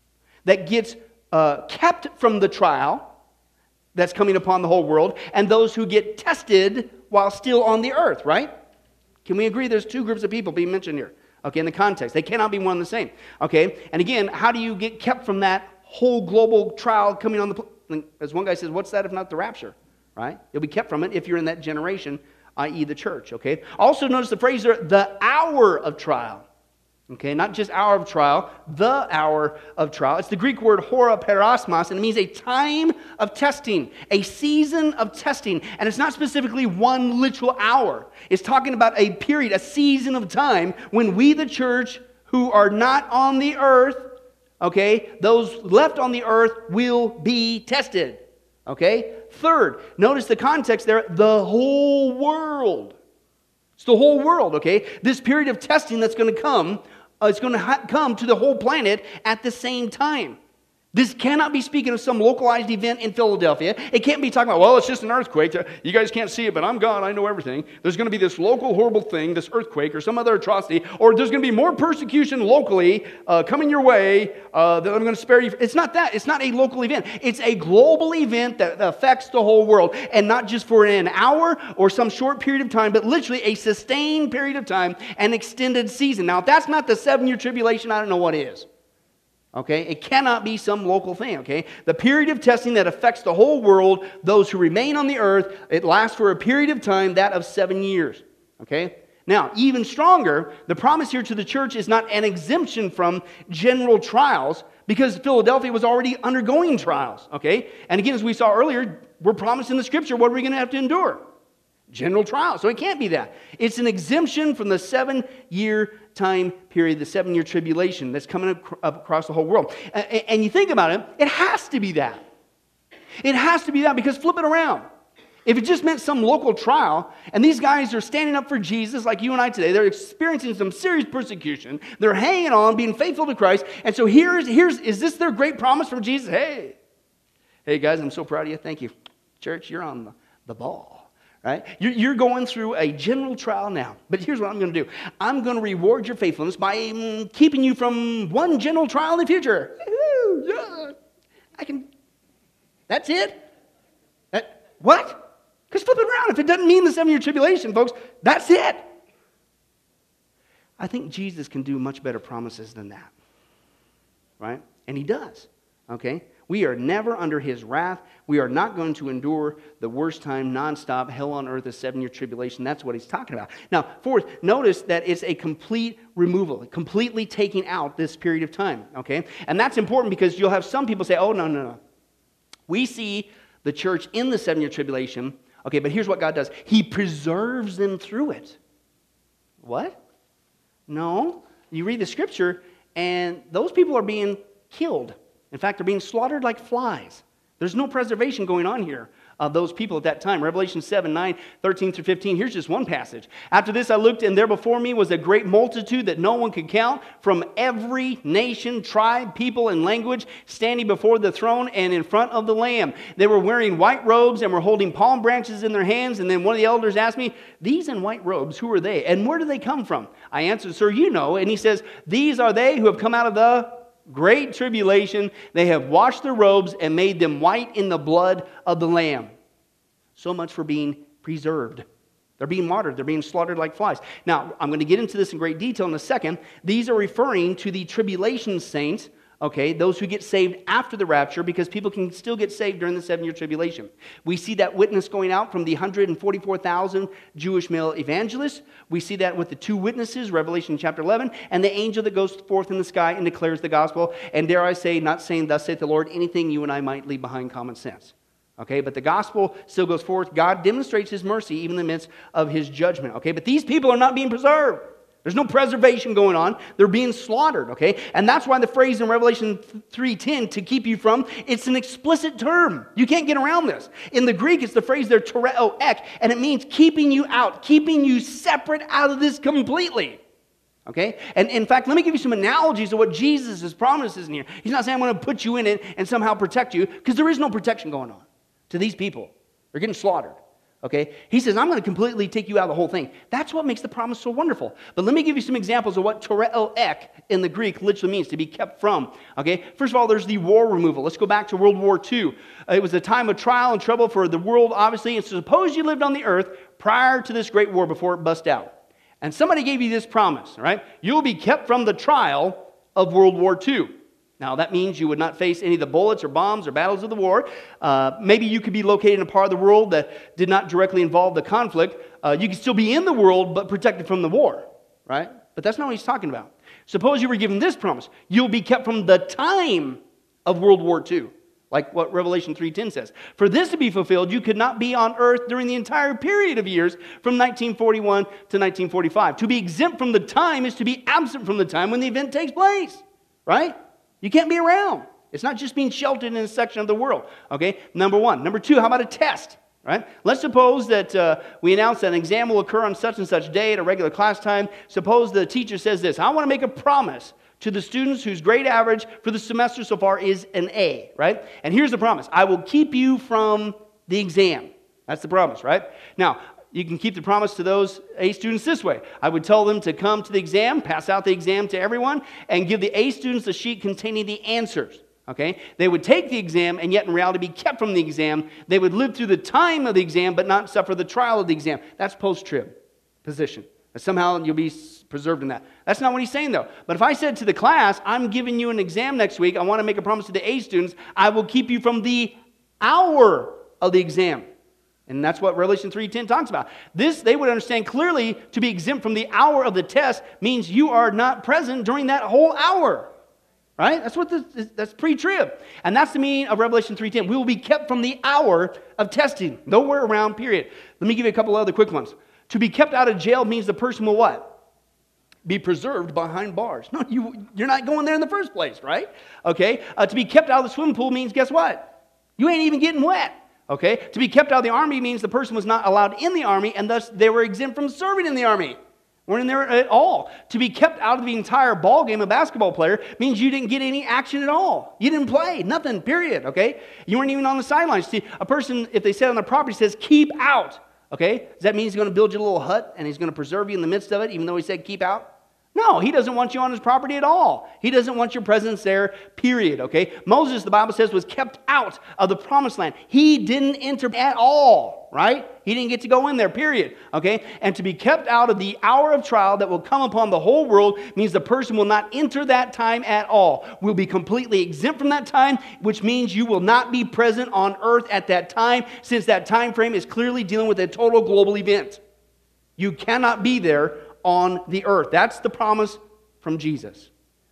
that gets uh, kept from the trial that's coming upon the whole world, and those who get tested while still on the earth, right? Can we agree there's two groups of people being mentioned here? Okay, in the context. They cannot be one and the same. Okay, and again, how do you get kept from that whole global trial coming on the... As one guy says, what's that if not the rapture? Right? You'll be kept from it if you're in that generation, that is the church, okay? Also notice the phrase there, the hour of trial. Okay, not just hour of trial, the hour of trial. It's the Greek word hora perasmos, and it means a time of testing, a season of testing. And it's not specifically one literal hour. It's talking about a period, a season of time when we, the church, who are not on the earth, okay, those left on the earth will be tested. Okay? Third, notice the context there, the whole world. It's the whole world, okay? This period of testing that's going to come, uh, it's going to ha- come to the whole planet at the same time. This cannot be speaking of some localized event in Philadelphia. It can't be talking about, well, it's just an earthquake. You guys can't see it, but I'm God. I know everything. There's going to be this local horrible thing, this earthquake or some other atrocity, or there's going to be more persecution locally uh, coming your way uh, that I'm going to spare you. It's not that. It's not a local event. It's a global event that affects the whole world, and not just for an hour or some short period of time, but literally a sustained period of time, an extended season. Now, if that's not the seven-year tribulation, I don't know what is. Okay, it cannot be some local thing, okay? The period of testing that affects the whole world, those who remain on the earth, it lasts for a period of time, that of seven years, okay? Now, even stronger, the promise here to the church is not an exemption from general trials, because Philadelphia was already undergoing trials, okay? And again, as we saw earlier, we're promised in the scripture, what are we going to have to endure? General trials. So it can't be that. It's an exemption from the seven-year time period, the seven-year tribulation that's coming ac- across the whole world. And, and you think about it, it has to be that. It has to be that, because flip it around. If it just meant some local trial, and these guys are standing up for Jesus like you and I today, they're experiencing some serious persecution, they're hanging on, being faithful to Christ, and so here's, here's is this their great promise from Jesus? Hey, hey guys, I'm so proud of you. Thank you. Church, you're on the, the ball. Right? You're going through a general trial now. But here's what I'm going to do. I'm going to reward your faithfulness by um, keeping you from one general trial in the future. Yeah. I can. That's it? That, what? Because flip it around. If it doesn't mean the seven-year tribulation, folks, that's it. I think Jesus can do much better promises than that. Right? And he does. Okay? We are never under his wrath. We are not going to endure the worst time, nonstop, hell on earth, a seven-year tribulation. That's what he's talking about. Now, fourth, notice that it's a complete removal, completely taking out this period of time, okay? And that's important because you'll have some people say, oh, no, no, no. We see the church in the seven-year tribulation, okay, but here's what God does. He preserves them through it. What? No. You read the scripture, and those people are being killed. In fact, they're being slaughtered like flies. There's no preservation going on here of those people at that time. Revelation seven, nine, thirteen through fifteen. Here's just one passage. After this I looked, and there before me was a great multitude that no one could count, from every nation, tribe, people, and language, standing before the throne and in front of the Lamb. They were wearing white robes and were holding palm branches in their hands. And then one of the elders asked me, these in white robes, who are they? And where do they come from? I answered, sir, you know. And he says, these are they who have come out of the great tribulation. They have washed their robes and made them white in the blood of the Lamb. So much for being preserved. They're being martyred. They're being slaughtered like flies. Now, I'm going to get into this in great detail in a second. These are referring to the tribulation saints, okay, those who get saved after the rapture, because people can still get saved during the seven-year tribulation. We see that witness going out from the one hundred forty-four thousand Jewish male evangelists. We see that with the two witnesses, Revelation chapter eleven, and the angel that goes forth in the sky and declares the gospel. And dare I say, not saying, thus saith the Lord, anything you and I might leave behind common sense. Okay, but the gospel still goes forth. God demonstrates his mercy even in the midst of his judgment. Okay, but these people are not being preserved. There's no preservation going on. They're being slaughtered, okay? And that's why the phrase in Revelation three ten, to keep you from, it's an explicit term. You can't get around this. In the Greek, it's the phrase there, tereo ek, and it means keeping you out, keeping you separate out of this completely. Okay? And in fact, let me give you some analogies of what Jesus' promises in here. He's not saying I'm going to put you in it and somehow protect you, because there is no protection going on to these people. They're getting slaughtered. Okay? He says, I'm going to completely take you out of the whole thing. That's what makes the promise so wonderful. But let me give you some examples of what tereo ek in the Greek literally means, to be kept from. Okay? First of all, there's the war removal. Let's go back to World War Two. Uh, it was a time of trial and trouble for the world, obviously. And so suppose you lived on the earth prior to this great war before it bust out. And somebody gave you this promise, right? You'll be kept from the trial of World War Two. Now, that means you would not face any of the bullets or bombs or battles of the war. Uh, maybe you could be located in a part of the world that did not directly involve the conflict. Uh, you could still be in the world, but protected from the war, right? But that's not what he's talking about. Suppose you were given this promise. You'll be kept from the time of World War Two, like what Revelation three ten says. For this to be fulfilled, you could not be on earth during the entire period of years from nineteen forty-one to nineteen forty-five. To be exempt from the time is to be absent from the time when the event takes place, right? You can't be around. It's not just being sheltered in a section of the world. Okay, number one. Number two, how about a test? Right? Let's suppose that uh, we announce that an exam will occur on such and such day at a regular class time. Suppose the teacher says this: I want to make a promise to the students whose grade average for the semester so far is an A, right? And here's the promise: I will keep you from the exam. That's the promise, right? Now, you can keep the promise to those A students this way. I would tell them to come to the exam, pass out the exam to everyone, and give the A students a sheet containing the answers. Okay? They would take the exam and yet in reality be kept from the exam. They would live through the time of the exam but not suffer the trial of the exam. That's post-trib position. Somehow you'll be preserved in that. That's not what he's saying though. But if I said to the class, I'm giving you an exam next week, I want to make a promise to the A students, I will keep you from the hour of the exam. And that's what Revelation three ten talks about. This, they would understand clearly, to be exempt from the hour of the test means you are not present during that whole hour. Right? That's what this, that's pre-trib. And that's the meaning of Revelation three ten. We will be kept from the hour of testing. Nowhere around, period. Let me give you a couple other quick ones. To be kept out of jail means the person will what? Be preserved behind bars. No, you, you're not going there in the first place, right? Okay? Uh, to be kept out of the swimming pool means, guess what? You ain't even getting wet. Okay? To be kept out of the army means the person was not allowed in the army, and thus they were exempt from serving in the army. Weren't in there at all. To be kept out of the entire ball game, a basketball player, means you didn't get any action at all. You didn't play. Nothing, period. Okay? You weren't even on the sidelines. See, a person, if they sit on the property, says, keep out. Okay? Does that mean he's going to build you a little hut and he's going to preserve you in the midst of it, even though he said keep out? No, he doesn't want you on his property at all. He doesn't want your presence there, period, okay? Moses, the Bible says, was kept out of the promised land. He didn't enter at all, right? He didn't get to go in there, period, okay? And to be kept out of the hour of trial that will come upon the whole world means the person will not enter that time at all. Will be completely exempt from that time, which means you will not be present on earth at that time, since that time frame is clearly dealing with a total global event. You cannot be there on the earth. That's the promise from Jesus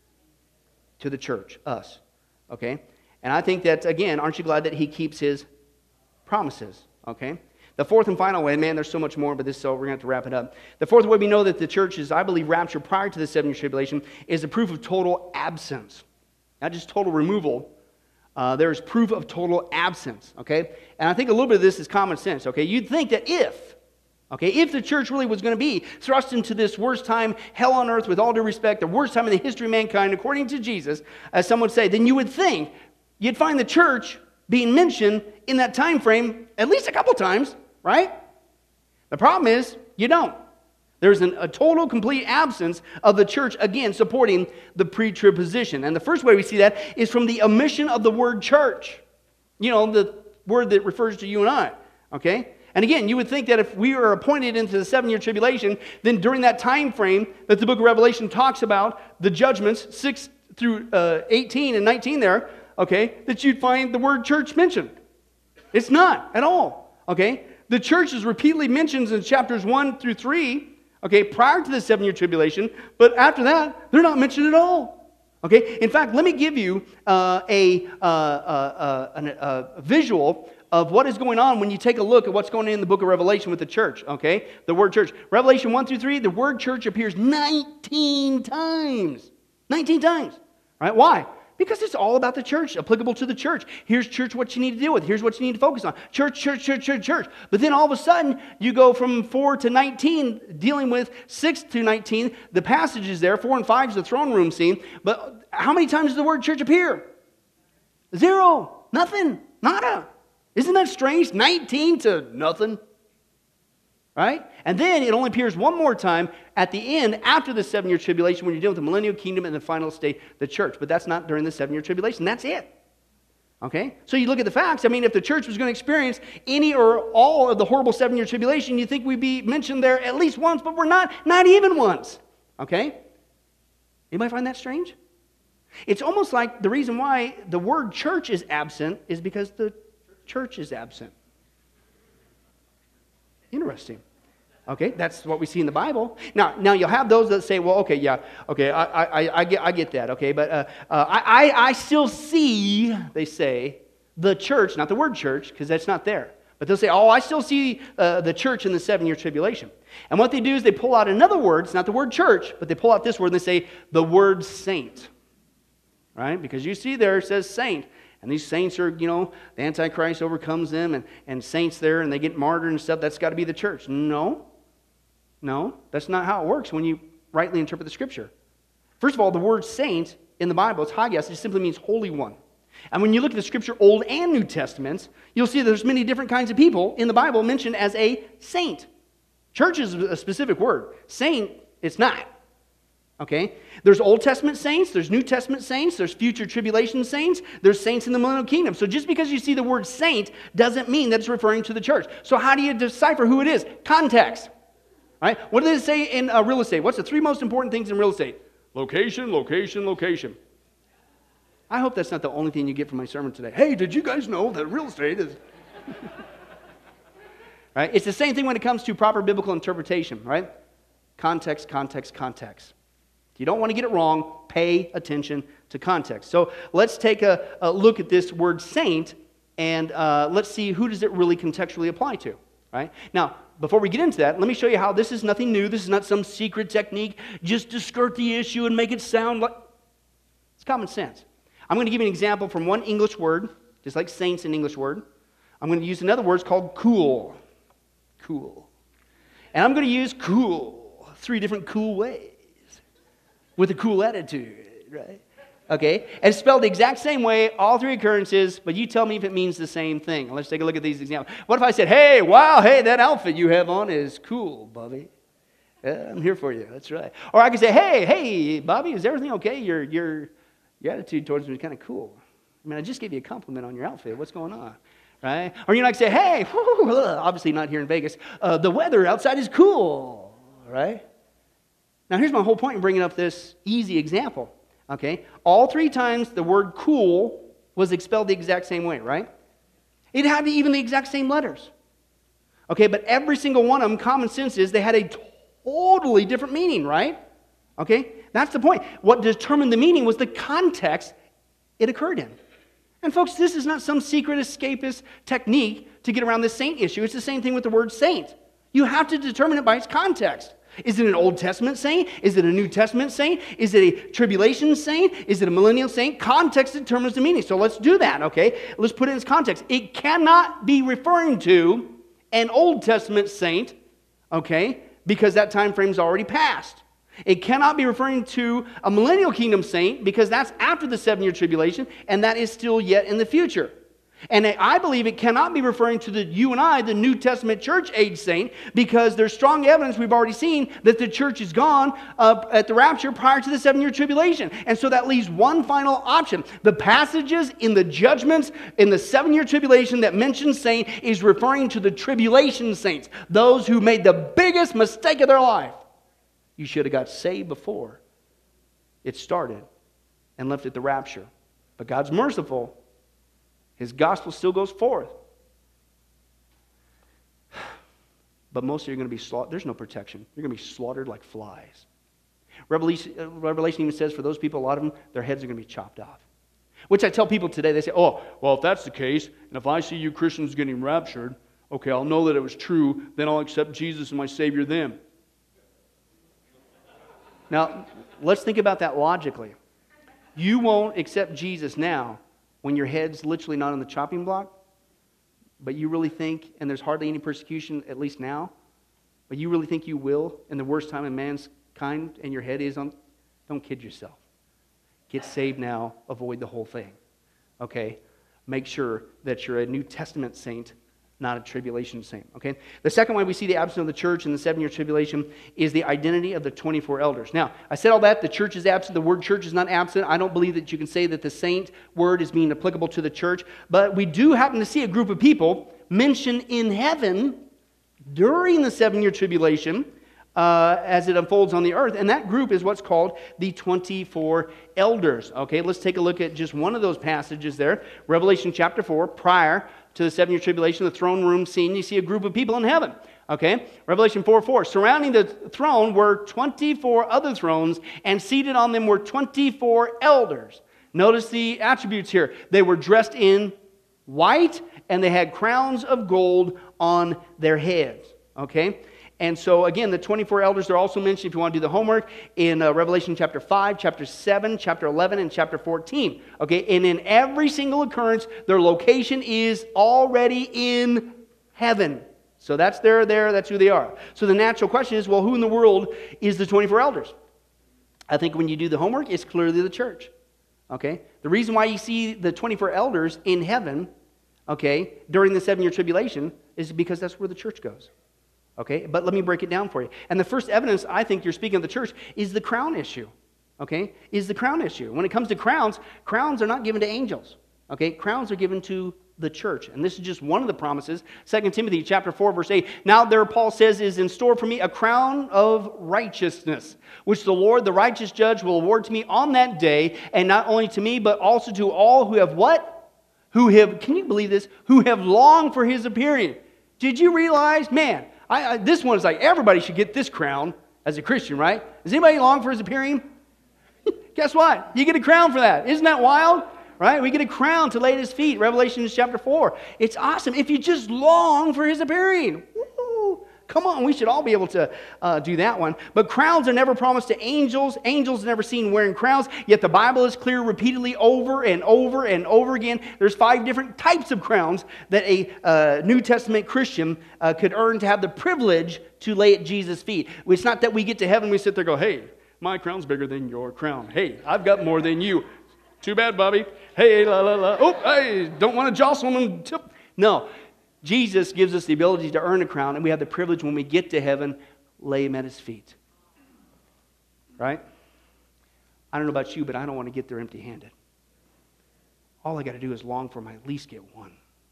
to the church, us. Okay? And I think that, again, aren't you glad that he keeps his promises? Okay? The fourth and final way, man, there's so much more, but this, so we're going to have to wrap it up. The fourth way we know that the church is, I believe, raptured prior to the seven-year tribulation is the proof of total absence. Not just total removal. Uh, there is proof of total absence. Okay? And I think a little bit of this is common sense. Okay? You'd think that if Okay, if the church really was going to be thrust into this worst time, hell on earth, with all due respect, the worst time in the history of mankind, according to Jesus, as some would say, then you would think you'd find the church being mentioned in that time frame at least a couple times, right? The problem is, you don't. There's an, a total, complete absence of the church, again, supporting the pre-trib position. And the first way we see that is from the omission of the word church. You know, the word that refers to you and I, okay? And again, you would think that if we were appointed into the seven-year tribulation, then during that time frame that the book of Revelation talks about, the judgments, six through uh, eighteen and nineteen there, okay, that you'd find the word church mentioned. It's not at all, okay? The church is repeatedly mentioned in chapters one through three, okay, prior to the seven-year tribulation, but after that, they're not mentioned at all. Okay? In fact, let me give you uh, a, uh, uh, uh, an, uh, a visual of what is going on when you take a look at what's going on in the book of Revelation with the church, okay? The word church. Revelation one through three, the word church appears nineteen times. nineteen times. Right? Why? Because it's all about the church, applicable to the church. Here's church what you need to deal with. Here's what you need to focus on. Church, church, church, church, church. But then all of a sudden, you go from four to nineteen, dealing with six to nineteen. The passage is there. four and five is the throne room scene. But how many times does the word church appear? Zero. Nothing. Nada. Isn't that strange? nineteen to nothing. Right? And then it only appears one more time at the end after the seven-year tribulation when you're dealing with the millennial kingdom and the final state, the church. But that's not during the seven-year tribulation. That's it. Okay? So you look at the facts. I mean, if the church was going to experience any or all of the horrible seven-year tribulation, you'd think we'd be mentioned there at least once, but we're not, not even once. Okay? Anybody find that strange? It's almost like the reason why the word church is absent is because the church is absent. Interesting. Okay, that's what we see in the Bible. Now, now you'll have those that say, "Well, okay, yeah, okay, I, I, I get, I get that." Okay, but uh, uh, I, I, I still see, they say, the church, not the word church, because that's not there. But they'll say, "Oh, I still see uh, the church in the seven-year tribulation." And what they do is they pull out another word. It's not the word church, but they pull out this word and they say the word saint, right? Because you see there it says saint. And these saints are, you know, the Antichrist overcomes them and, and saints there and they get martyred and stuff. That's got to be the church. No. No. That's not how it works when you rightly interpret the Scripture. First of all, the word saint in the Bible, it's hagios. It simply means holy one. And when you look at the Scripture, Old and New Testaments, you'll see there's many different kinds of people in the Bible mentioned as a saint. Church is a specific word. Saint, it's not. Okay? There's Old Testament saints, there's New Testament saints, there's future tribulation saints, there's saints in the millennial kingdom. So just because you see the word saint doesn't mean that it's referring to the church. So how do you decipher who it is? Context. Right? What do they say in uh, real estate? What's the three most important things in real estate? Location, location, location. I hope that's not the only thing you get from my sermon today. Hey, did you guys know that real estate is... Right? It's the same thing when it comes to proper biblical interpretation, right? Context, context, context. If you don't want to get it wrong, pay attention to context. So let's take a, a look at this word saint, and uh, let's see who does it really contextually apply to. Right? Now, before we get into that, let me show you how this is nothing new. This is not some secret technique just to skirt the issue and make it sound like... It's common sense. I'm going to give you an example from one English word, just like saint's an English word. I'm going to use another word called cool. Cool. And I'm going to use cool three different cool ways. With a cool attitude, right? Okay? And it's spelled the exact same way, all three occurrences, but you tell me if it means the same thing. Let's take a look at these examples. What if I said, "Hey, wow, hey, that outfit you have on is cool, Bobby. Yeah, I'm here for you." That's right. Or I could say, "Hey, hey, Bobby, is everything okay? Your, your, your attitude towards me is kind of cool. I mean, I just gave you a compliment on your outfit. What's going on?" Right? Or you know, I could say, "Hey, whoo, obviously not here in Vegas, uh, the weather outside is cool." Right? Now, here's my whole point in bringing up this easy example, okay? All three times the word cool was expelled the exact same way, right? It had even the exact same letters, okay? But every single one of them, common sense is they had a totally different meaning, right? Okay? That's the point. What determined the meaning was the context it occurred in. And folks, this is not some secret escapist technique to get around this saint issue. It's the same thing with the word saint. You have to determine it by its context. Is it an Old Testament saint? Is it a New Testament saint? Is it a tribulation saint? Is it a millennial saint? Context determines the meaning. So let's do that, okay? Let's put it in its context. It cannot be referring to an Old Testament saint, okay, because that time frame's already passed. It cannot be referring to a millennial kingdom saint because that's after the seven-year tribulation, and that is still yet in the future. And I believe it cannot be referring to the you and I, the New Testament church age saint, because there's strong evidence we've already seen that the church is gone uh, at the rapture prior to the seven-year tribulation. And so that leaves one final option. The passages in the judgments in the seven-year tribulation that mention saint is referring to the tribulation saints, those who made the biggest mistake of their life. You should have got saved before it started and left at the rapture. But God's merciful. His gospel still goes forth. But most of you are going to be slaughtered. There's no protection. You're going to be slaughtered like flies. Revelation, Revelation even says for those people, a lot of them, their heads are going to be chopped off. Which I tell people today, they say, oh, well, if that's the case, and if I see you Christians getting raptured, okay, I'll know that it was true, then I'll accept Jesus as my Savior then. Now, let's think about that logically. You won't accept Jesus now when your head's literally not on the chopping block, but you really think, and there's hardly any persecution, at least now, but you really think you will in the worst time in mankind and your head is on, don't kid yourself. Get saved now, avoid the whole thing. Okay? Make sure that you're a New Testament saint, not a tribulation saint. Okay? The second way we see the absence of the church in the seven-year tribulation is the identity of the twenty-four elders. Now, I said all that. The church is absent. The word church is not absent. I don't believe that you can say that the saint word is being applicable to the church. But we do happen to see a group of people mentioned in heaven during the seven-year tribulation Uh, as it unfolds on the earth. And that group is what's called the twenty-four elders. Okay, let's take a look at just one of those passages there. Revelation chapter four, prior to the seven-year tribulation, the throne room scene, you see a group of people in heaven. Okay, Revelation four four. Surrounding the throne were twenty-four other thrones, and seated on them were twenty-four elders. Notice the attributes here. They were dressed in white, and they had crowns of gold on their heads. Okay, and so, again, the twenty-four elders are also mentioned, if you want to do the homework, in uh, Revelation chapter five, chapter seven, chapter eleven, and chapter fourteen. Okay, and in every single occurrence, their location is already in heaven. So that's there, there, that's who they are. So the natural question is, well, who in the world is the twenty-four elders? I think when you do the homework, it's clearly the church. Okay, the reason why you see the twenty-four elders in heaven, okay, during the seven-year tribulation is because that's where the church goes. Okay, but let me break it down for you. And the first evidence, I think you're speaking of the church, is the crown issue. Okay, is the crown issue. When it comes to crowns, crowns are not given to angels. Okay, crowns are given to the church. And this is just one of the promises. Second Timothy chapter four, verse eight. Now there, Paul says, is in store for me a crown of righteousness, which the Lord, the righteous judge, will award to me on that day, and not only to me, but also to all who have what? Who have, can you believe this? Who have longed for his appearing. Did you realize, man, I, I, this one is like everybody should get this crown as a Christian, right? Does anybody long for his appearing? Guess what? You get a crown for that. Isn't that wild? Right? We get a crown to lay at his feet. Revelation chapter four. It's awesome. If you just long for his appearing. Woo! Come on, we should all be able to uh, do that one. But crowns are never promised to angels. Angels are never seen wearing crowns. Yet the Bible is clear repeatedly over and over and over again. There's five different types of crowns that a uh, New Testament Christian uh, could earn to have the privilege to lay at Jesus' feet. It's not that we get to heaven and we sit there and go, hey, my crown's bigger than your crown. Hey, I've got more than you. Too bad, Bobby. Hey, la, la, la. Oh, hey, don't want to jostle them. No. Jesus gives us the ability to earn a crown, and we have the privilege when we get to heaven, lay him at his feet. Right? I don't know about you, but I don't want to get there empty-handed. All I got to do is long for him, at least get one.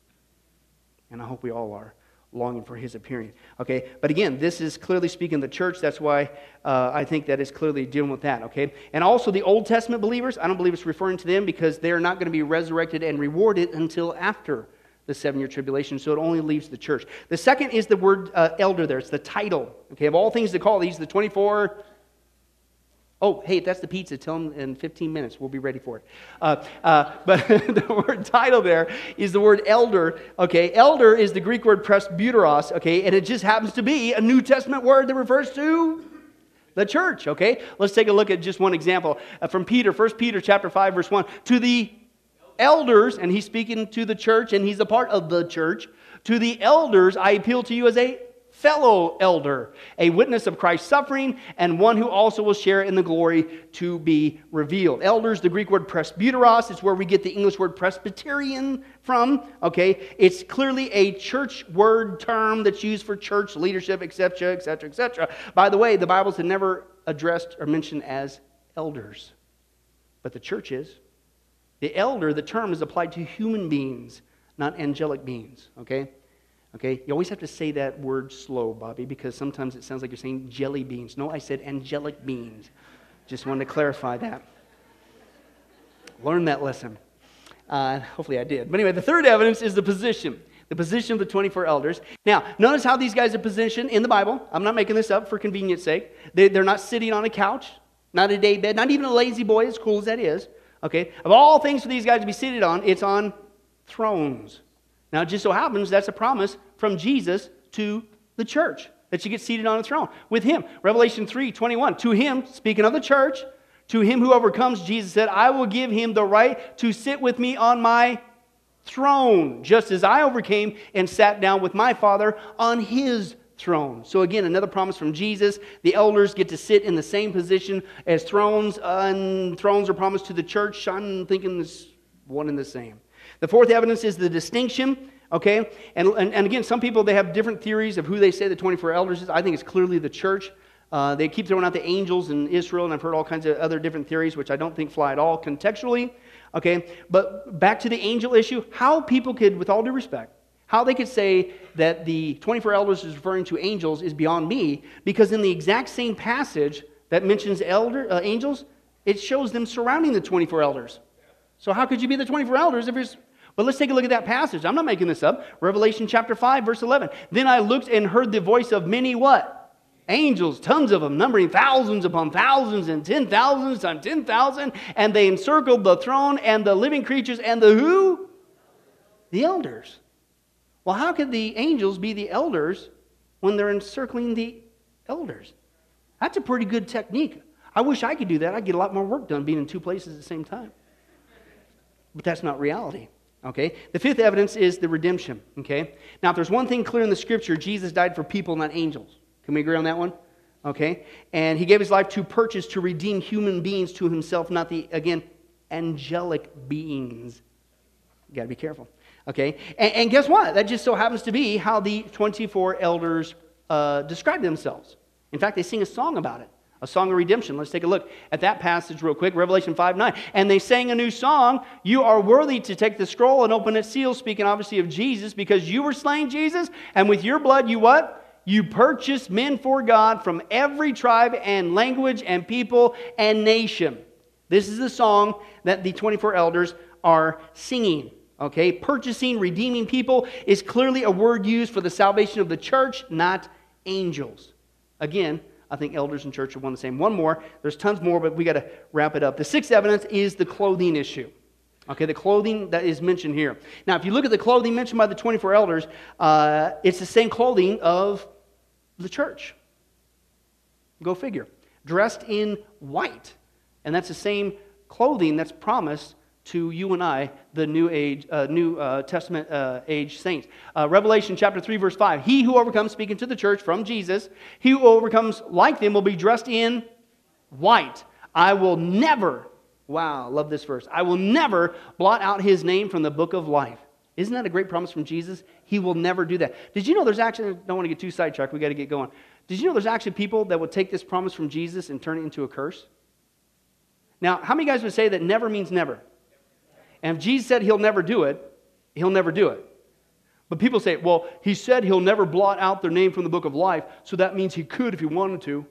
And I hope we all are longing for his appearing. Okay? But again, this is clearly speaking of the church. That's why uh, I think that is clearly dealing with that. Okay? And also the Old Testament believers, I don't believe it's referring to them because they're not going to be resurrected and rewarded until after the seven-year tribulation, so it only leaves the church. The second is the word uh, elder there. It's the title. Okay, of all things to call these, the twenty-four... Oh, hey, that's the pizza. Tell them in fifteen minutes. We'll be ready for it. Uh, uh, but the word title there is the word elder. Okay, elder is the Greek word presbyteros, okay, and it just happens to be a New Testament word that refers to the church, okay? Let's take a look at just one example uh, from Peter, First Peter chapter five, verse one. To the elders, and he's speaking to the church, and he's a part of the church. To the elders, I appeal to you as a fellow elder, a witness of Christ's suffering, and one who also will share in the glory to be revealed. Elders, the Greek word presbyteros, is where we get the English word Presbyterian from. Okay, it's clearly a church word term that's used for church leadership, et cetera, et cetera, et cetera. By the way, the Bible's never addressed or mentioned as elders, but the church is. The elder, the term is applied to human beings, not angelic beings, okay? Okay, you always have to say that word slow, Bobby, because sometimes it sounds like you're saying jelly beans. No, I said angelic beings. Just wanted to clarify that. Learn that lesson. Uh, hopefully I did. But anyway, the third evidence is the position. The position of the twenty-four elders. Now, notice how these guys are positioned in the Bible. I'm not making this up for convenience sake. They, they're not sitting on a couch, not a day bed, not even a lazy boy, as cool as that is. Okay? Of all things for these guys to be seated on, it's on thrones. Now, it just so happens that's a promise from Jesus to the church, that you get seated on a throne with him. Revelation three twenty-one. To him, speaking of the church, to him who overcomes, Jesus said, I will give him the right to sit with me on my throne, just as I overcame and sat down with my Father on his throne. So again, another promise from Jesus. The elders get to sit in the same position as thrones, and thrones are promised to the church. I'm thinking this one and the same. The fourth evidence is the distinction. Okay, and, and, and again, some people, they have different theories of who they say the twenty-four elders is. I think it's clearly the church. Uh, they keep throwing out the angels in Israel, and I've heard all kinds of other different theories, which I don't think fly at all contextually. Okay, but back to the angel issue, how people could, with all due respect, how they could say that the twenty-four elders is referring to angels is beyond me, because in the exact same passage that mentions elder uh, angels, it shows them surrounding the twenty-four elders. So how could you be the twenty-four elders if it's... But let's take a look at that passage. I'm not making this up. Revelation chapter five, verse eleven. Then I looked and heard the voice of many what? Angels, tons of them, numbering thousands upon thousands and ten thousands times ten thousand. And they encircled the throne and the living creatures and the who? The elders. Well, how could the angels be the elders when they're encircling the elders? That's a pretty good technique. I wish I could do that. I'd get a lot more work done being in two places at the same time. But that's not reality. Okay? The fifth evidence is the redemption. Okay? Now, if there's one thing clear in the Scripture, Jesus died for people, not angels. Can we agree on that one? Okay? And he gave his life to purchase, to redeem human beings to himself, not the, again, angelic beings. You got to be careful. Okay? And, and guess what? That just so happens to be how the twenty-four elders uh, describe themselves. In fact, they sing a song about it. A song of redemption. Let's take a look at that passage real quick. Revelation five nine. And they sang a new song. You are worthy to take the scroll and open its seals. Speaking obviously of Jesus. Because you were slain, Jesus. And with your blood you what? You purchased men for God from every tribe and language and people and nation. This is the song that the twenty-four elders are singing. Okay? Purchasing, redeeming people is clearly a word used for the salvation of the church, not angels. Again, I think elders and church are one and the same. One more. There's tons more, but we got to wrap it up. The sixth evidence is the clothing issue. Okay, the clothing that is mentioned here. Now, if you look at the clothing mentioned by the twenty-four elders, uh, it's the same clothing of the church. Go figure. Dressed in white. And that's the same clothing that's promised to you and I, the New Age, uh, New uh, Testament uh, age saints. Uh, Revelation chapter three, verse five. He who overcomes, speaking to the church from Jesus, he who overcomes like them will be dressed in white. I will never, wow, love this verse. I will never blot out his name from the book of life. Isn't that a great promise from Jesus? He will never do that. Did you know there's actually, I don't want to get too sidetracked, we got to get going. Did you know there's actually people that would take this promise from Jesus and turn it into a curse? Now, how many guys would say that never means never? And if Jesus said he'll never do it, he'll never do it. But people say, well, he said he'll never blot out their name from the book of life, so that means he could if he wanted to.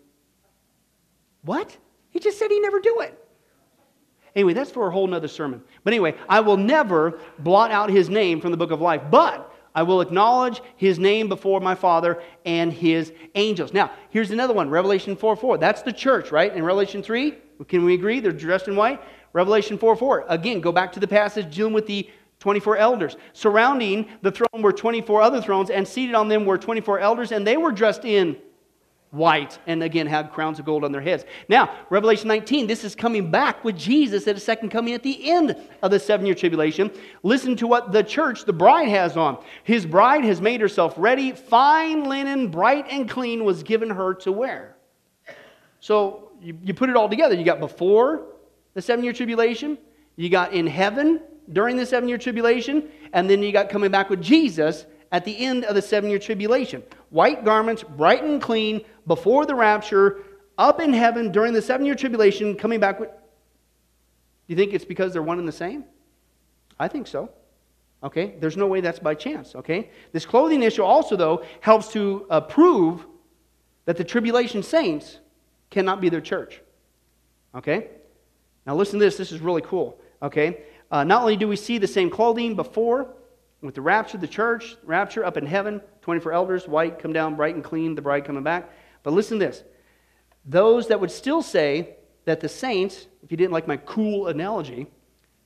What? He just said he'd never do it. Anyway, that's for a whole nother sermon. But anyway, I will never blot out his name from the book of life, but I will acknowledge his name before my Father and his angels. Now, here's another one, Revelation four four. That's the church, right? In Revelation three, can we agree? They're dressed in white. Revelation four four. Again, go back to the passage dealing with the twenty-four elders. Surrounding the throne were twenty-four other thrones, and seated on them were twenty-four elders, and they were dressed in white, and again had crowns of gold on their heads. Now, Revelation nineteen, this is coming back with Jesus at a second coming at the end of the seven-year tribulation. Listen to what the church, the bride, has on. His bride has made herself ready. Fine linen, bright and clean, was given her to wear. So, you, you put it all together. You got before the seven-year tribulation, you got in heaven during the seven-year tribulation, and then you got coming back with Jesus at the end of the seven-year tribulation. White garments, bright and clean, before the rapture, up in heaven during the seven-year tribulation, coming back with... Do you think it's because they're one and the same? I think so. Okay? There's no way that's by chance. Okay? This clothing issue also, though, helps to uh, prove that the tribulation saints cannot be their church. Okay? Now listen to this. This is really cool. Okay? Uh, not only do we see the same clothing before, with the rapture, the church, rapture up in heaven, twenty-four elders, white, come down bright and clean, the bride coming back. But listen to this. Those that would still say that the saints, if you didn't like my cool analogy,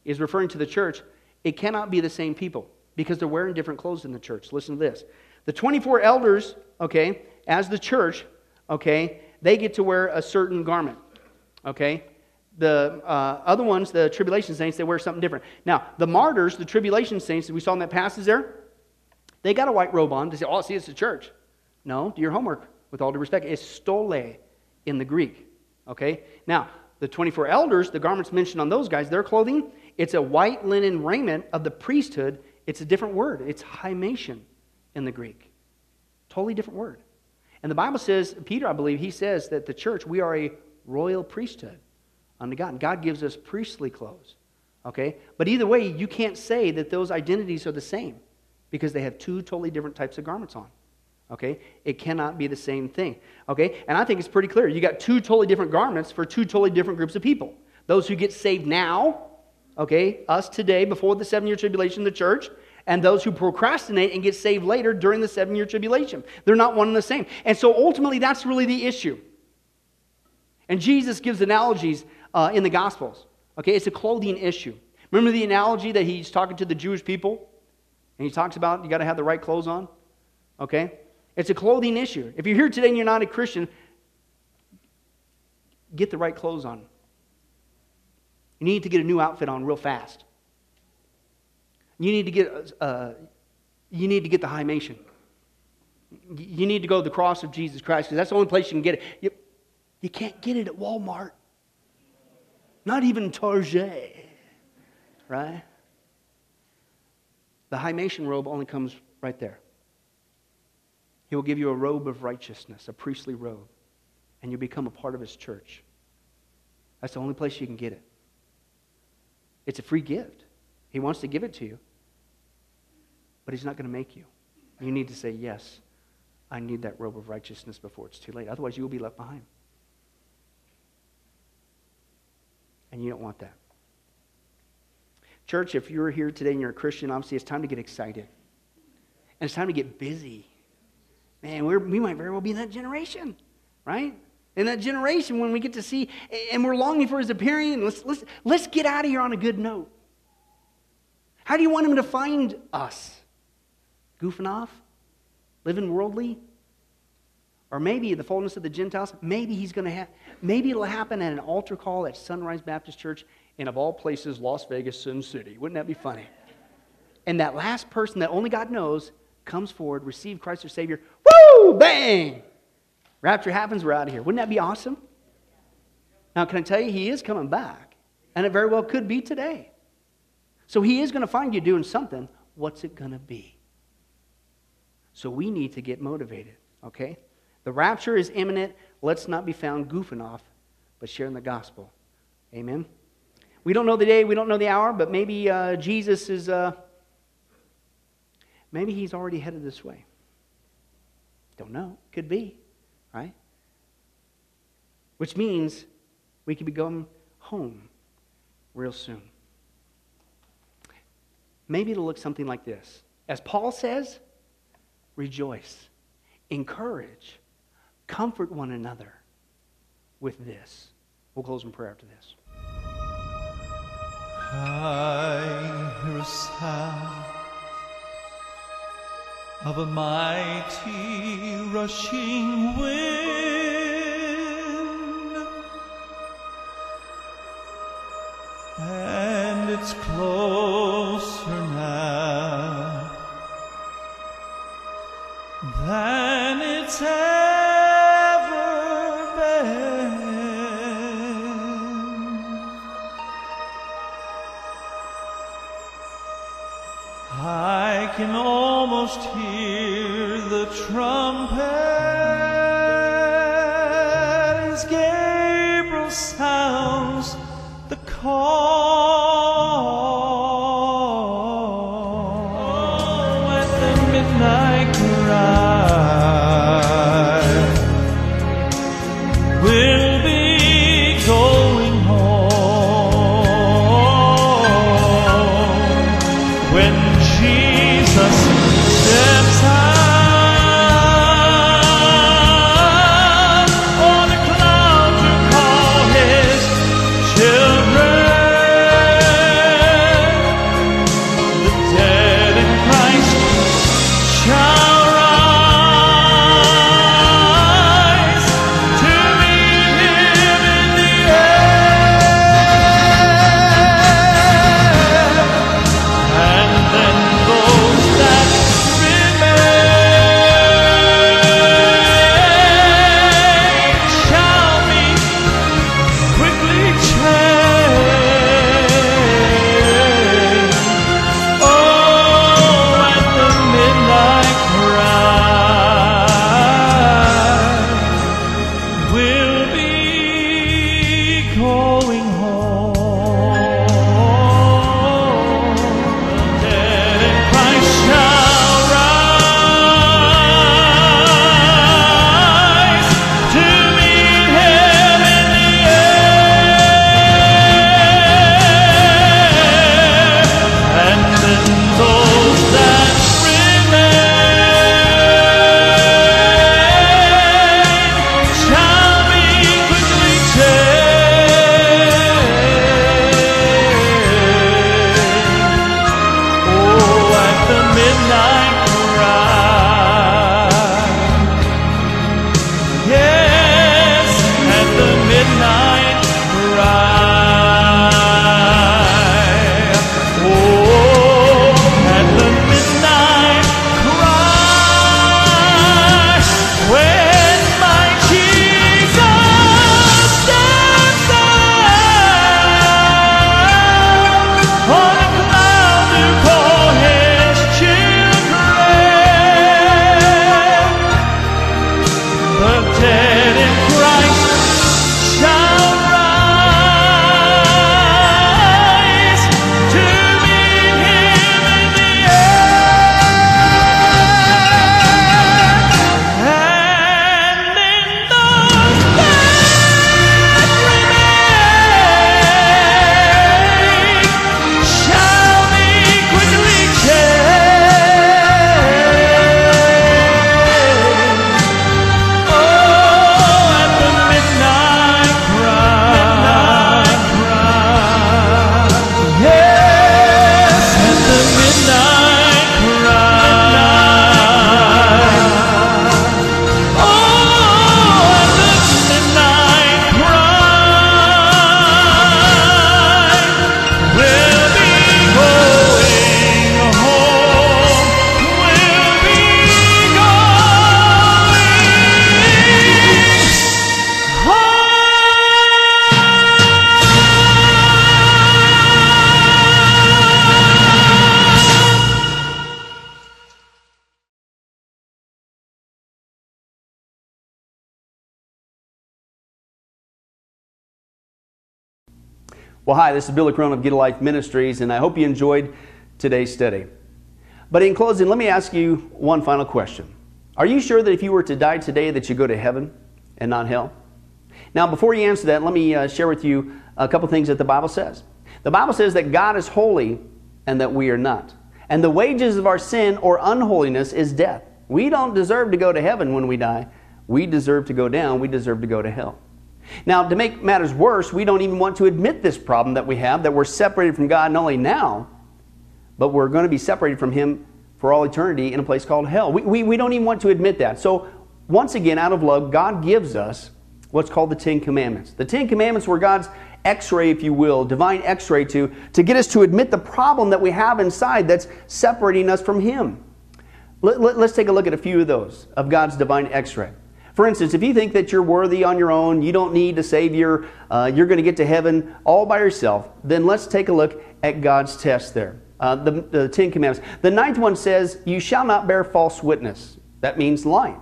is referring to the church, it cannot be the same people because they're wearing different clothes in the church. Listen to this. The twenty-four elders, okay, as the church, okay, they get to wear a certain garment, okay? The uh, other ones, the tribulation saints, they wear something different. Now, the martyrs, the tribulation saints that we saw in that passage there, they got a white robe on. They say, oh, see, it's the church. No, do your homework with all due respect. It's stole in the Greek, okay? Now, the twenty-four elders, the garments mentioned on those guys, their clothing, it's a white linen raiment of the priesthood. It's a different word. It's hymation in the Greek. Totally different word. And the Bible says, Peter, I believe, he says that the church, we are a royal priesthood unto God. And God gives us priestly clothes. Okay? But either way, you can't say that those identities are the same because they have two totally different types of garments on. Okay? It cannot be the same thing. Okay? And I think it's pretty clear. You got two totally different garments for two totally different groups of people. Those who get saved now, okay, us today before the seven-year tribulation, the church, and those who procrastinate and get saved later during the seven-year tribulation. They're not one and the same. And so ultimately, that's really the issue. And Jesus gives analogies uh, in the Gospels. Okay, it's a clothing issue. Remember the analogy that he's talking to the Jewish people? And he talks about you got to have the right clothes on? Okay? It's a clothing issue. If you're here today and you're not a Christian, get the right clothes on. You need to get a new outfit on real fast. You need to get uh, you need to get the hymation. You need to go to the cross of Jesus Christ because that's the only place you can get it. You, you can't get it at Walmart. Not even Target. Right? The hymation robe only comes right there. He will give you a robe of righteousness, a priestly robe, and you become a part of His church. That's the only place you can get it. It's a free gift. He wants to give it to you, but He's not going to make you. You need to say, yes, I need that robe of righteousness before it's too late. Otherwise, you will be left behind. And you don't want that. Church, if you're here today and you're a Christian, obviously it's time to get excited. And it's time to get busy. Man, we're, we might very well be in that generation, right? In that generation when we get to see, and we're longing for His appearing. Let's, let's, let's get out of here on a good note. How do you want Him to find us? Goofing off? Living worldly? Or maybe the fullness of the Gentiles? Maybe He's going to have, maybe it'll happen at an altar call at Sunrise Baptist Church in, of all places, Las Vegas, Sin City. Wouldn't that be funny? And that last person that only God knows comes forward, receive Christ their Savior. Woo! Bang! Rapture happens, we're out of here. Wouldn't that be awesome? Now, can I tell you, He is coming back. And it very well could be today. So He is going to find you doing something. What's it going to be? So we need to get motivated, okay? The rapture is imminent. Let's not be found goofing off, but sharing the gospel. Amen? We don't know the day, we don't know the hour, but maybe uh, Jesus is, uh, maybe He's already headed this way. Don't know. Could be, right? Which means we could be going home real soon. Maybe it'll look something like this. As Paul says, rejoice, encourage, comfort one another with this. We'll close in prayer after this. I hear a sound of a mighty rushing wind, and it's closer now than it's ever been. I can almost hear the trumpet as Gabriel sounds the call. Oh, at the midnight cry, we'll be going home when Jesus steps out on the clouds to call His children. Well, hi, this is Billy Crone of Get a Life Ministries, and I hope you enjoyed today's study. But in closing, let me ask you one final question. Are you sure that if you were to die today that you go to heaven and not hell? Now, before you answer that, let me uh, share with you a couple things that the Bible says. The Bible says that God is holy and that we are not. And the wages of our sin or unholiness is death. We don't deserve to go to heaven when we die. We deserve to go down. We deserve to go to hell. Now, to make matters worse, we don't even want to admit this problem that we have, that we're separated from God not only now, but we're going to be separated from Him for all eternity in a place called hell. We, we, we don't even want to admit that. So, once again, out of love, God gives us what's called the Ten Commandments. The Ten Commandments were God's x-ray, if you will, divine x-ray to, to get us to admit the problem that we have inside that's separating us from Him. Let, let, let's take a look at a few of those, of God's divine x-ray. For instance, if you think that you're worthy on your own, you don't need a Savior, uh, you're going to get to heaven all by yourself, then let's take a look at God's test there. Uh, the, the Ten Commandments. The ninth one says, you shall not bear false witness. That means lying.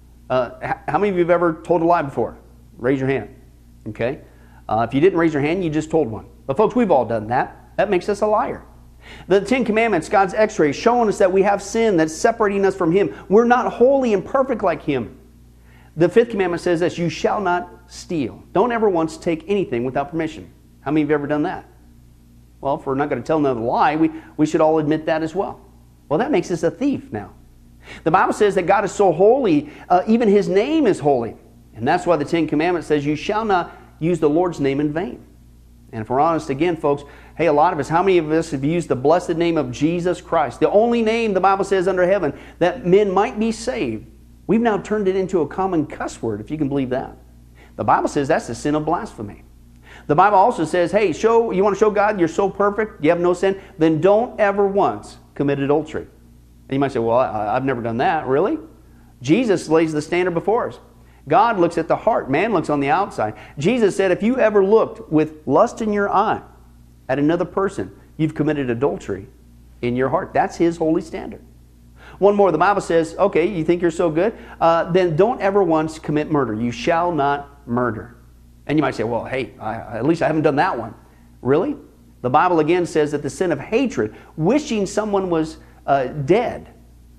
Uh, how many of you have ever told a lie before? Raise your hand. Okay? Uh, if you didn't raise your hand, you just told one. But folks, we've all done that. That makes us a liar. The Ten Commandments, God's x-ray, showing us that we have sin that's separating us from Him. We're not holy and perfect like Him. The fifth commandment says this, you shall not steal. Don't ever once take anything without permission. How many of you have ever done that? Well, if we're not going to tell another lie, we, we should all admit that as well. Well, that makes us a thief now. The Bible says that God is so holy, uh, even His name is holy. And that's why the Ten Commandments says you shall not use the Lord's name in vain. And if we're honest again, folks, hey, a lot of us, how many of us have used the blessed name of Jesus Christ, the only name the Bible says under heaven that men might be saved? We've now turned it into a common cuss word, if you can believe that. The Bible says that's the sin of blasphemy. The Bible also says, hey, show you want to show God you're so perfect, you have no sin, then don't ever once commit adultery. And you might say, well, I, I've never done that. Really? Jesus lays the standard before us. God looks at the heart. Man looks on the outside. Jesus said, if you ever looked with lust in your eye at another person, you've committed adultery in your heart. That's His holy standard. One more, the Bible says, okay, you think you're so good? Uh, then don't ever once commit murder. You shall not murder. And you might say, well, hey, I, at least I haven't done that one. Really? The Bible again says that the sin of hatred, wishing someone was uh, dead,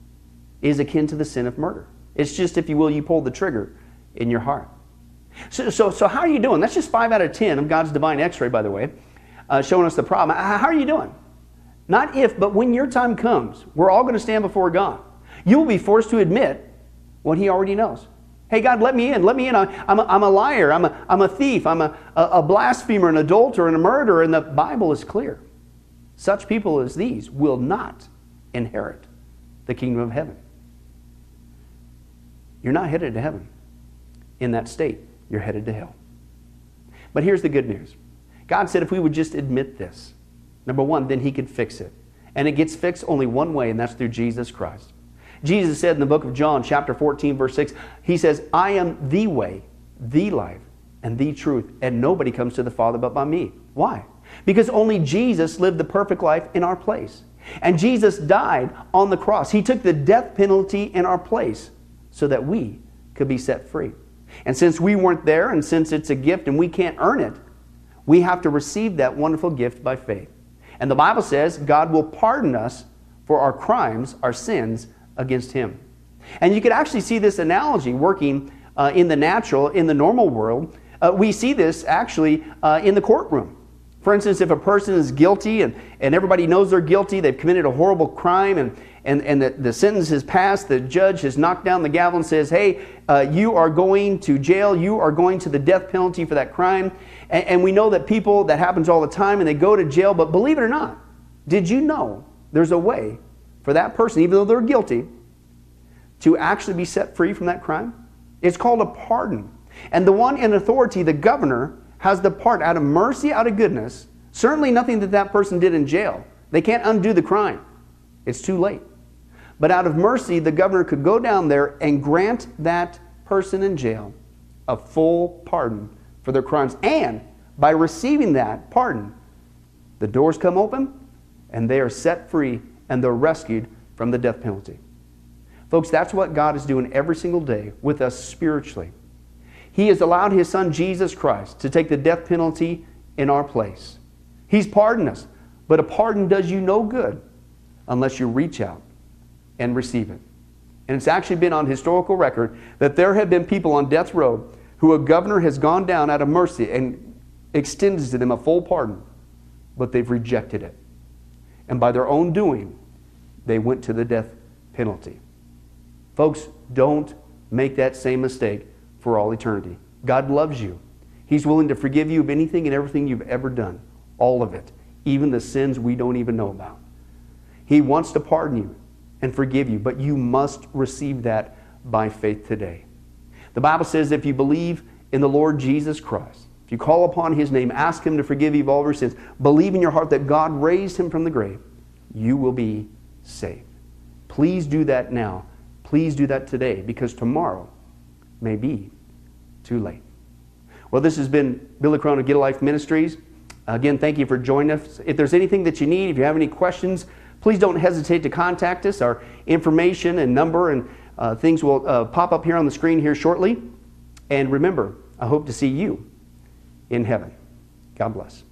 is akin to the sin of murder. It's just, if you will, you pull the trigger in your heart. So, so, so how are you doing? That's just five out of ten of God's divine x-ray, by the way, uh, showing us the problem. How are you doing? Not if, but when your time comes, we're all going to stand before God. You will be forced to admit what He already knows. Hey, God, let me in. Let me in. I'm a, I'm a liar. I'm a, I'm a thief. I'm a, a blasphemer, an adulterer, and a murderer. And the Bible is clear. Such people as these will not inherit the kingdom of heaven. You're not headed to heaven. In that state, you're headed to hell. But here's the good news. God said if we would just admit this, number one, then He could fix it. And it gets fixed only one way, and that's through Jesus Christ. Jesus said in the book of John, chapter fourteen, verse six, He says, I am the way, the life, and the truth, and nobody comes to the Father but by me. Why? Because only Jesus lived the perfect life in our place. And Jesus died on the cross. He took the death penalty in our place so that we could be set free. And since we weren't there, and since it's a gift and we can't earn it, we have to receive that wonderful gift by faith. And the Bible says God will pardon us for our crimes, our sins against Him. And you could actually see this analogy working uh, in the natural, in the normal world. Uh, we see this actually uh, in the courtroom. For instance, if a person is guilty and, and everybody knows they're guilty, they've committed a horrible crime, and, and, and the, the sentence has passed, the judge has knocked down the gavel and says, hey, uh, you are going to jail, you are going to the death penalty for that crime. And, and we know that people, that happens all the time, and they go to jail, but believe it or not, did you know there's a way for that person, even though they're guilty, to actually be set free from that crime? It's called a pardon. And the one in authority, the governor, has the part out of mercy, out of goodness. Certainly nothing that that person did in jail. They can't undo the crime. It's too late. But out of mercy, the governor could go down there and grant that person in jail a full pardon for their crimes. And by receiving that pardon, the doors come open and they are set free and they're rescued from the death penalty. Folks, that's what God is doing every single day with us spiritually. He has allowed His Son, Jesus Christ, to take the death penalty in our place. He's pardoned us. But a pardon does you no good unless you reach out and receive it. And it's actually been on historical record that there have been people on death row who a governor has gone down out of mercy and extended to them a full pardon, but they've rejected it. And by their own doing, they went to the death penalty. Folks, don't make that same mistake for all eternity. God loves you. He's willing to forgive you of anything and everything you've ever done. All of it. Even the sins we don't even know about. He wants to pardon you and forgive you, but you must receive that by faith today. The Bible says if you believe in the Lord Jesus Christ, if you call upon His name, ask Him to forgive you of all your sins, believe in your heart that God raised Him from the grave, you will be saved. Please do that now. Please do that today, because tomorrow may be too late. Well, this has been Billy Crone of Get a Life Ministries. Again, thank you for joining us. If there's anything that you need, if you have any questions, please don't hesitate to contact us. Our information and number and uh, things will uh, pop up here on the screen here shortly. And remember, I hope to see you in heaven. God bless.